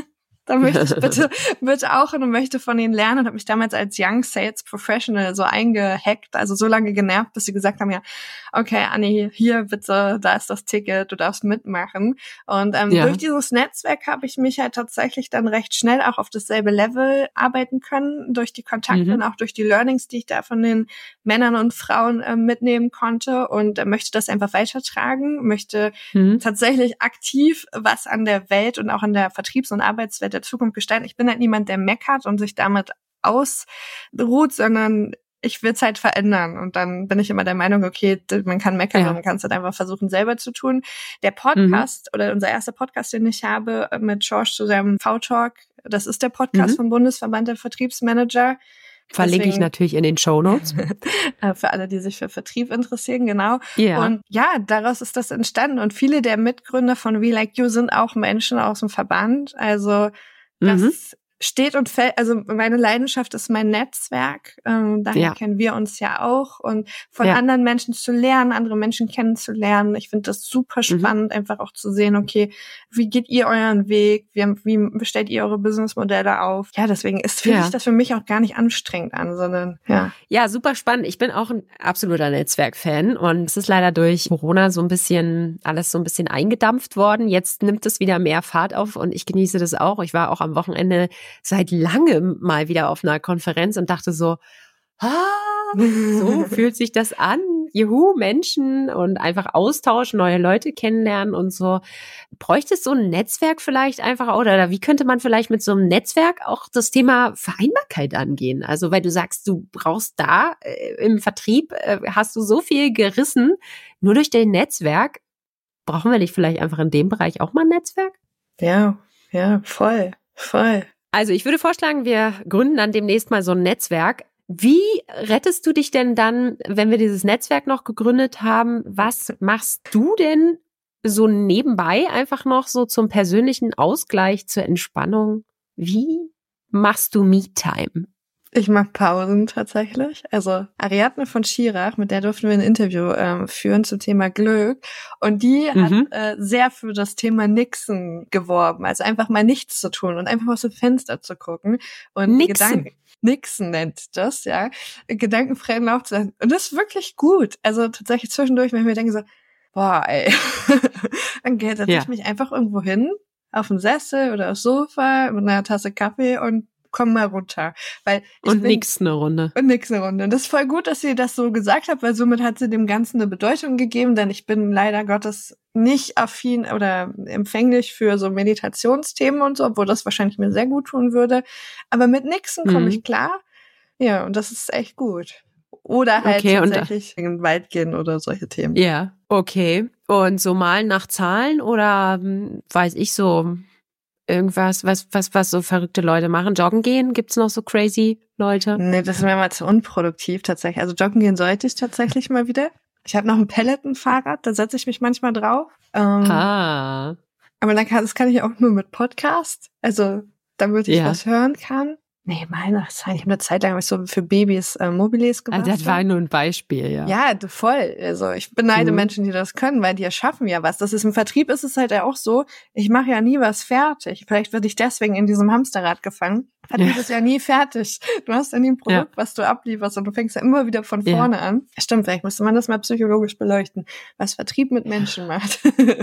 Da möchte ich bitte auch und möchte von ihnen lernen und habe mich damals als Young Sales Professional so eingehackt, also so lange genervt, bis sie gesagt haben, ja, okay, Anni, hier bitte, da ist das Ticket, du darfst mitmachen. Und durch dieses Netzwerk habe ich mich halt tatsächlich dann recht schnell auch auf dasselbe Level arbeiten können, durch die Kontakte und auch durch die Learnings, die ich da von den Männern und Frauen mitnehmen konnte und möchte das einfach weitertragen, möchte tatsächlich aktiv was an der Welt und auch an der Vertriebs- und Arbeitswelt der Zukunft gestalten. Ich bin halt niemand, der meckert und sich damit ausruht, sondern ich will es halt verändern. Und dann bin ich immer der Meinung, okay, man kann meckern, aber man kann es halt einfach versuchen, selber zu tun. Der Podcast oder unser erster Podcast, den ich habe mit George zusammen, V-Talk, das ist der Podcast vom Bundesverband der Vertriebsmanager. Verlinke ich natürlich in den Shownotes. Für alle, die sich für Vertrieb interessieren, genau. Ja. Und ja, daraus ist das entstanden. Und viele der Mitgründer von We Like You sind auch Menschen aus dem Verband. Also das steht und fällt, also meine Leidenschaft ist mein Netzwerk, daher kennen wir uns ja auch und von anderen Menschen zu lernen, andere Menschen kennenzulernen. Ich finde das super spannend, einfach auch zu sehen, okay, wie geht ihr euren Weg, wie stellt ihr eure Businessmodelle auf? Ja, deswegen fühlt sich das für mich auch gar nicht anstrengend an, sondern Ja, super spannend. Ich bin auch ein absoluter Netzwerkfan und es ist leider durch Corona alles so ein bisschen eingedampft worden. Jetzt nimmt es wieder mehr Fahrt auf und ich genieße das auch. Ich war auch am Wochenende seit langem mal wieder auf einer Konferenz und dachte so, so fühlt sich das an. Juhu, Menschen und einfach austauschen, neue Leute kennenlernen und so. Bräuchte es so ein Netzwerk vielleicht einfach auch, oder wie könnte man vielleicht mit so einem Netzwerk auch das Thema Vereinbarkeit angehen? Also, weil du sagst, du brauchst da im Vertrieb, hast du so viel gerissen, nur durch dein Netzwerk. Brauchen wir nicht vielleicht einfach in dem Bereich auch mal ein Netzwerk? Ja, voll. Also ich würde vorschlagen, wir gründen dann demnächst mal so ein Netzwerk. Wie rettest du dich denn dann, wenn wir dieses Netzwerk noch gegründet haben? Was machst du denn so nebenbei einfach noch so zum persönlichen Ausgleich, zur Entspannung? Wie machst du Me-Time? Ich mag Pausen tatsächlich. Also Ariadne von Schirach, mit der durften wir ein Interview führen zum Thema Glück. Und die hat sehr für das Thema Nixen geworben. Also einfach mal nichts zu tun und einfach mal aus dem Fenster zu gucken. Und Nixen nennt das, ja. Gedankenfreien Lauf zu lassen. Und das ist wirklich gut. Also tatsächlich zwischendurch, wenn ich mir denke so, boah, ey. Dann setze ich mich einfach irgendwo hin, auf den Sessel oder aufs Sofa mit einer Tasse Kaffee und komm mal runter. Weil nix eine Runde. Und das ist voll gut, dass sie das so gesagt hat, weil somit hat sie dem Ganzen eine Bedeutung gegeben, denn ich bin leider Gottes nicht affin oder empfänglich für so Meditationsthemen und so, obwohl das wahrscheinlich mir sehr gut tun würde. Aber mit Nixen komme ich klar. Ja, und das ist echt gut. Oder halt tatsächlich in den Wald gehen oder solche Themen. Ja, okay. Und so malen nach Zahlen oder weiß ich so irgendwas, was so verrückte Leute machen? Joggen gehen? Gibt's noch so crazy Leute? Nee, das ist mir mal zu unproduktiv tatsächlich. Also joggen gehen sollte ich tatsächlich mal wieder. Ich habe noch ein Pelletenfahrrad, da setze ich mich manchmal drauf. Aber das kann ich auch nur mit Podcast. Also damit ich was hören kann. Nee, ich habe eine Zeit lang so für Babys Mobiles gemacht. Also das war nur ein Beispiel, ja. Ja, voll. Also ich beneide Menschen, die das können, weil die erschaffen ja was. Das ist im Vertrieb ist es halt auch so, ich mache ja nie was fertig. Vielleicht werde ich deswegen in diesem Hamsterrad gefangen. Vertrieb ist ja nie fertig. Du hast ja nie ein Produkt, was du ablieferst und du fängst ja immer wieder von vorne an. Stimmt, vielleicht müsste man das mal psychologisch beleuchten, was Vertrieb mit Menschen macht.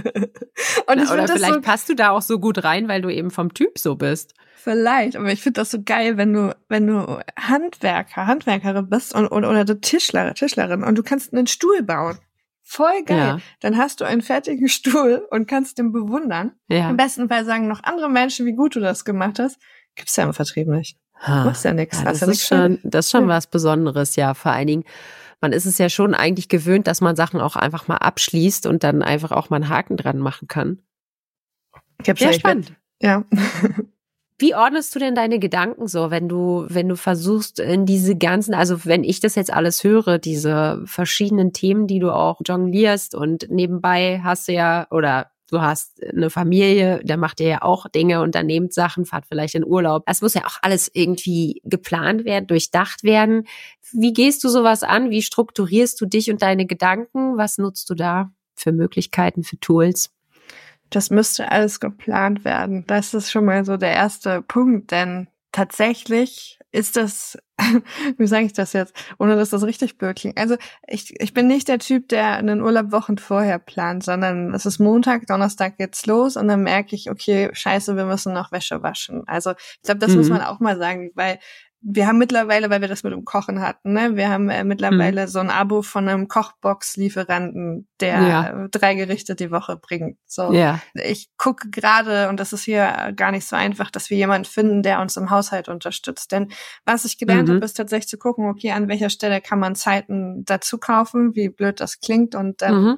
Oder vielleicht passt du da auch so gut rein, weil du eben vom Typ so bist. Vielleicht, aber ich finde das so geil, wenn du Handwerkerin bist oder du Tischlerin und du kannst einen Stuhl bauen. Voll geil. Ja. Dann hast du einen fertigen Stuhl und kannst den bewundern. Ja. Im besten Fall sagen noch andere Menschen, wie gut du das gemacht hast. Gibt's ja im Vertrieb nicht. Du machst ja nichts. Ja, das ist schon was Besonderes, ja. Vor allen Dingen, man ist es ja schon eigentlich gewöhnt, dass man Sachen auch einfach mal abschließt und dann einfach auch mal einen Haken dran machen kann. Ja, spannend. Ja. Wie ordnest du denn deine Gedanken so, wenn du versuchst in diese ganzen, also wenn ich das jetzt alles höre, diese verschiedenen Themen, die du auch jonglierst und nebenbei hast du ja, oder du hast eine Familie, da macht ihr ja auch Dinge, unternehmt Sachen, fahrt vielleicht in Urlaub. Das muss ja auch alles irgendwie geplant werden, durchdacht werden. Wie gehst du sowas an? Wie strukturierst du dich und deine Gedanken? Was nutzt du da für Möglichkeiten, für Tools? Das müsste alles geplant werden. Das ist schon mal so der erste Punkt, denn tatsächlich ist das, wie sage ich das jetzt, ohne dass das richtig blöd klingt. Also ich bin nicht der Typ, der einen Urlaub Wochen vorher plant, sondern es ist Montag, Donnerstag geht's los und dann merke ich, okay, scheiße, wir müssen noch Wäsche waschen. Also ich glaube, das muss man auch mal sagen, weil wir haben mittlerweile, weil wir das mit dem Kochen hatten, ne, wir haben mittlerweile so ein Abo von einem Kochbox-Lieferanten, der 3 Gerichte die Woche bringt. So, ich gucke gerade, und das ist hier gar nicht so einfach, dass wir jemanden finden, der uns im Haushalt unterstützt. Denn was ich gelernt habe, ist tatsächlich zu gucken, okay, an welcher Stelle kann man Zeiten dazu kaufen, wie blöd das klingt, und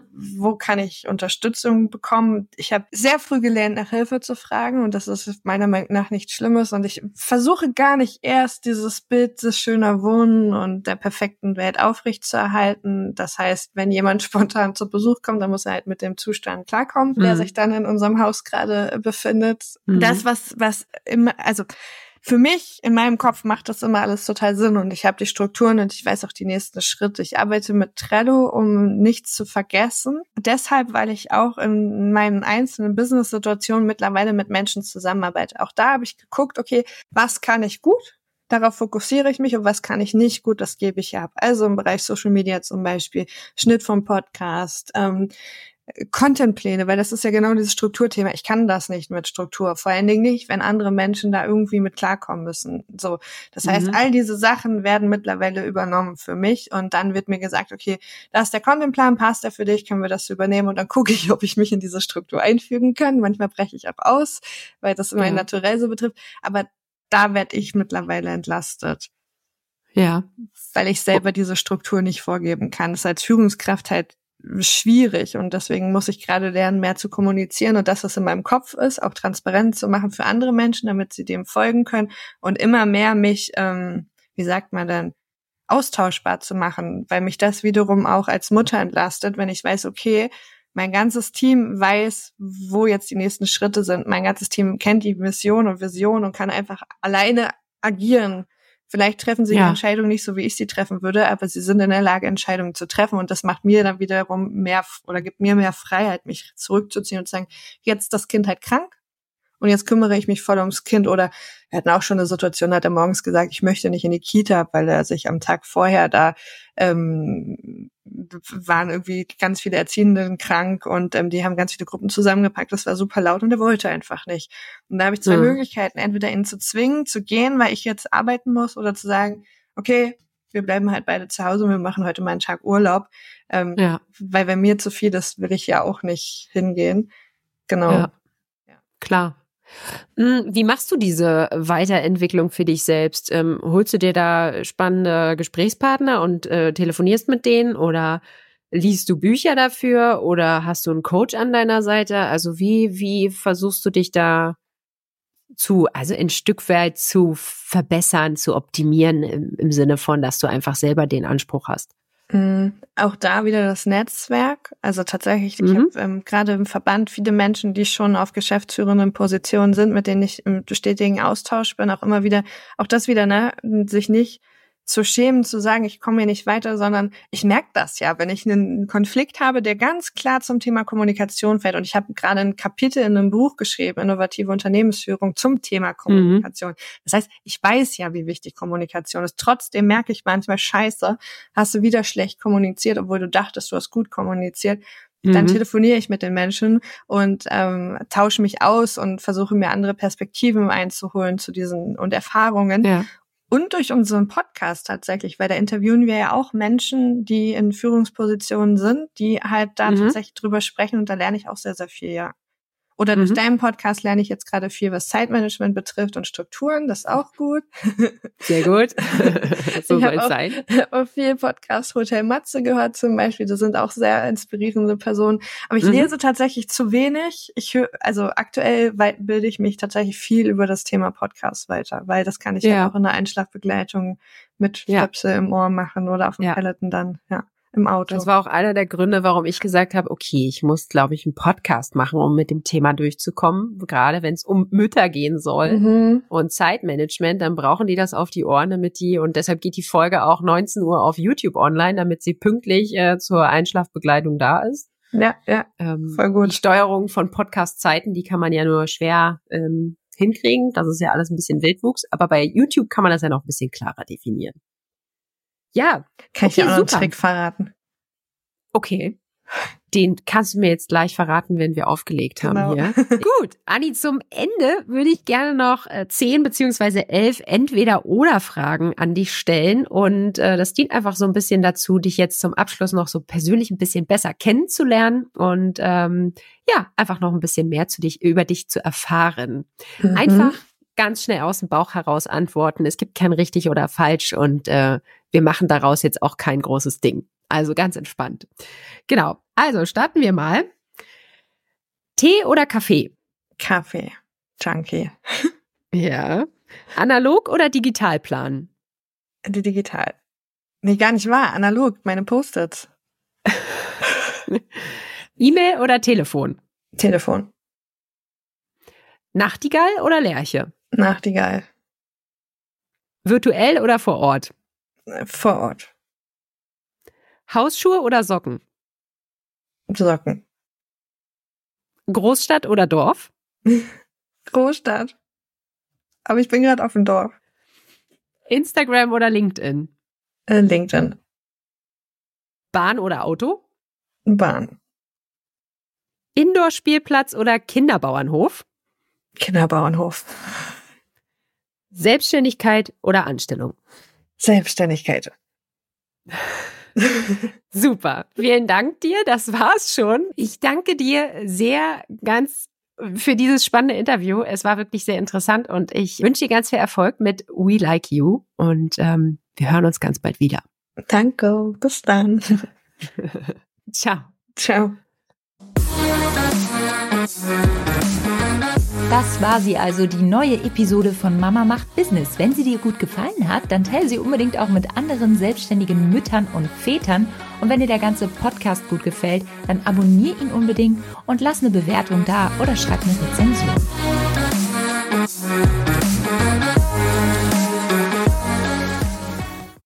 wo kann ich Unterstützung bekommen. Ich habe sehr früh gelernt, nach Hilfe zu fragen, und das ist meiner Meinung nach nichts Schlimmes, und ich versuche gar nicht erst dieses Bild des schöner Wohnen und der perfekten Welt aufrechtzuerhalten. Das heißt, wenn jemand spontan zu Besuch kommt, dann muss er halt mit dem Zustand klarkommen, der sich dann in unserem Haus gerade befindet. Das, was immer, also für mich, in meinem Kopf macht das immer alles total Sinn, und ich habe die Strukturen und ich weiß auch die nächsten Schritte. Ich arbeite mit Trello, um nichts zu vergessen. Deshalb, weil ich auch in meinen einzelnen Business-Situationen mittlerweile mit Menschen zusammenarbeite. Auch da habe ich geguckt, okay, was kann ich gut? Darauf fokussiere ich mich, und was kann ich nicht gut, das gebe ich ab. Also im Bereich Social Media zum Beispiel, Schnitt vom Podcast, Contentpläne, weil das ist ja genau dieses Strukturthema. Ich kann das nicht mit Struktur, vor allen Dingen nicht, wenn andere Menschen da irgendwie mit klarkommen müssen. So, das heißt, all diese Sachen werden mittlerweile übernommen für mich, und dann wird mir gesagt, okay, da ist der Contentplan, passt der für dich, können wir das übernehmen, und dann gucke ich, ob ich mich in diese Struktur einfügen kann. Manchmal breche ich auch aus, weil das mein Naturell so betrifft, aber da werde ich mittlerweile entlastet. Ja. Weil ich selber diese Struktur nicht vorgeben kann. Das ist als Führungskraft halt schwierig, und deswegen muss ich gerade lernen, mehr zu kommunizieren und das, was in meinem Kopf ist, auch transparent zu machen für andere Menschen, damit sie dem folgen können, und immer mehr mich, wie sagt man dann, austauschbar zu machen, weil mich das wiederum auch als Mutter entlastet, wenn ich weiß, okay, mein ganzes Team weiß, wo jetzt die nächsten Schritte sind. Mein ganzes Team kennt die Mission und Vision und kann einfach alleine agieren. Vielleicht treffen sie die Entscheidung nicht so, wie ich sie treffen würde, aber sie sind in der Lage, Entscheidungen zu treffen. Und das macht mir dann wiederum mehr, oder gibt mir mehr Freiheit, mich zurückzuziehen und zu sagen, jetzt ist das Kind halt krank und jetzt kümmere ich mich voll ums Kind. Oder wir hatten auch schon eine Situation, hat er morgens gesagt, ich möchte nicht in die Kita, weil er sich am Tag vorher da waren irgendwie ganz viele Erziehenden krank, und die haben ganz viele Gruppen zusammengepackt. Das war super laut, und er wollte einfach nicht. Und da habe ich 2 Möglichkeiten, entweder ihn zu zwingen, zu gehen, weil ich jetzt arbeiten muss, oder zu sagen, okay, wir bleiben halt beide zu Hause und wir machen heute mal einen Tag Urlaub. Weil wenn mir zu viel ist, will ich ja auch nicht hingehen. Genau. Ja. Klar. Wie machst du diese Weiterentwicklung für dich selbst? Holst du dir da spannende Gesprächspartner und telefonierst mit denen, oder liest du Bücher dafür, oder hast du einen Coach an deiner Seite? Also wie versuchst du dich da also ein Stück weit zu verbessern, zu optimieren im Sinne von, dass du einfach selber den Anspruch hast? Auch da wieder das Netzwerk. Also tatsächlich, ich habe gerade im Verband viele Menschen, die schon auf geschäftsführenden Positionen sind, mit denen ich im stetigen Austausch bin, auch immer wieder, auch das wieder, ne, sich nicht zu schämen, zu sagen, ich komme hier nicht weiter, sondern ich merke das ja, wenn ich einen Konflikt habe, der ganz klar zum Thema Kommunikation fällt. Und ich habe gerade ein Kapitel in einem Buch geschrieben, Innovative Unternehmensführung, zum Thema Kommunikation. Das heißt, ich weiß ja, wie wichtig Kommunikation ist. Trotzdem merke ich manchmal, scheiße, hast du wieder schlecht kommuniziert, obwohl du dachtest, du hast gut kommuniziert. Dann telefoniere ich mit den Menschen und tausche mich aus und versuche mir andere Perspektiven einzuholen zu diesen und Erfahrungen. Ja. Und durch unseren Podcast tatsächlich, weil da interviewen wir ja auch Menschen, die in Führungspositionen sind, die halt da tatsächlich drüber sprechen, und da lerne ich auch sehr, sehr viel, ja. Oder durch deinen Podcast lerne ich jetzt gerade viel, was Zeitmanagement betrifft und Strukturen. Das ist auch gut. Sehr gut. So soll es sein. Ich habe auch viel Podcast Hotel Matze gehört zum Beispiel. Das sind auch sehr inspirierende Personen. Aber ich lese tatsächlich zu wenig. Also aktuell bilde ich mich tatsächlich viel über das Thema Podcast weiter, weil das kann ich ja auch in der Einschlafbegleitung mit Stöpsel im Ohr machen oder auf dem Peloton dann, im Auto. Das war auch einer der Gründe, warum ich gesagt habe, okay, ich muss, glaube ich, einen Podcast machen, um mit dem Thema durchzukommen, gerade wenn es um Mütter gehen soll und Zeitmanagement, dann brauchen die das auf die Ohren, und deshalb geht die Folge auch 19 Uhr auf YouTube online, damit sie pünktlich zur Einschlafbegleitung da ist. Ja, voll gut. Die Steuerung von Podcast-Zeiten, die kann man ja nur schwer hinkriegen. Das ist ja alles ein bisschen Wildwuchs. Aber bei YouTube kann man das ja noch ein bisschen klarer definieren. Ja. Kann ich dir auch noch einen Trick verraten? Okay. Den kannst du mir jetzt gleich verraten, wenn wir aufgelegt haben hier. Gut, Anni, zum Ende würde ich gerne noch 10 beziehungsweise 11 Entweder-oder-Fragen an dich stellen. Und das dient einfach so ein bisschen dazu, dich jetzt zum Abschluss noch so persönlich ein bisschen besser kennenzulernen und einfach noch ein bisschen mehr über dich zu erfahren. Einfach ganz schnell aus dem Bauch heraus antworten. Es gibt kein richtig oder falsch und wir machen daraus jetzt auch kein großes Ding. Also ganz entspannt. Genau. Also starten wir mal. Tee oder Kaffee? Kaffee. Junkie. Ja. Analog oder digital planen? Digital. Nee, gar nicht wahr. Analog. Meine Post-its. E-Mail oder Telefon? Telefon. Nachtigall oder Lerche? Nachtigall. Virtuell oder vor Ort? Vor Ort. Hausschuhe oder Socken? Socken. Großstadt oder Dorf? Großstadt. Aber ich bin gerade auf dem Dorf. Instagram oder LinkedIn? LinkedIn. Bahn oder Auto? Bahn. Indoor-Spielplatz oder Kinderbauernhof? Kinderbauernhof. Selbstständigkeit oder Anstellung? Selbstständigkeit. Super. Vielen Dank dir. Das war's schon. Ich danke dir sehr ganz für dieses spannende Interview. Es war wirklich sehr interessant und ich wünsche dir ganz viel Erfolg mit We Like You und wir hören uns ganz bald wieder. Danke. Bis dann. Ciao. Ciao. Das war sie also, die neue Episode von Mama macht Business. Wenn sie dir gut gefallen hat, dann teile sie unbedingt auch mit anderen selbstständigen Müttern und Vätern. Und wenn dir der ganze Podcast gut gefällt, dann abonniere ihn unbedingt und lass eine Bewertung da oder schreib eine Rezension.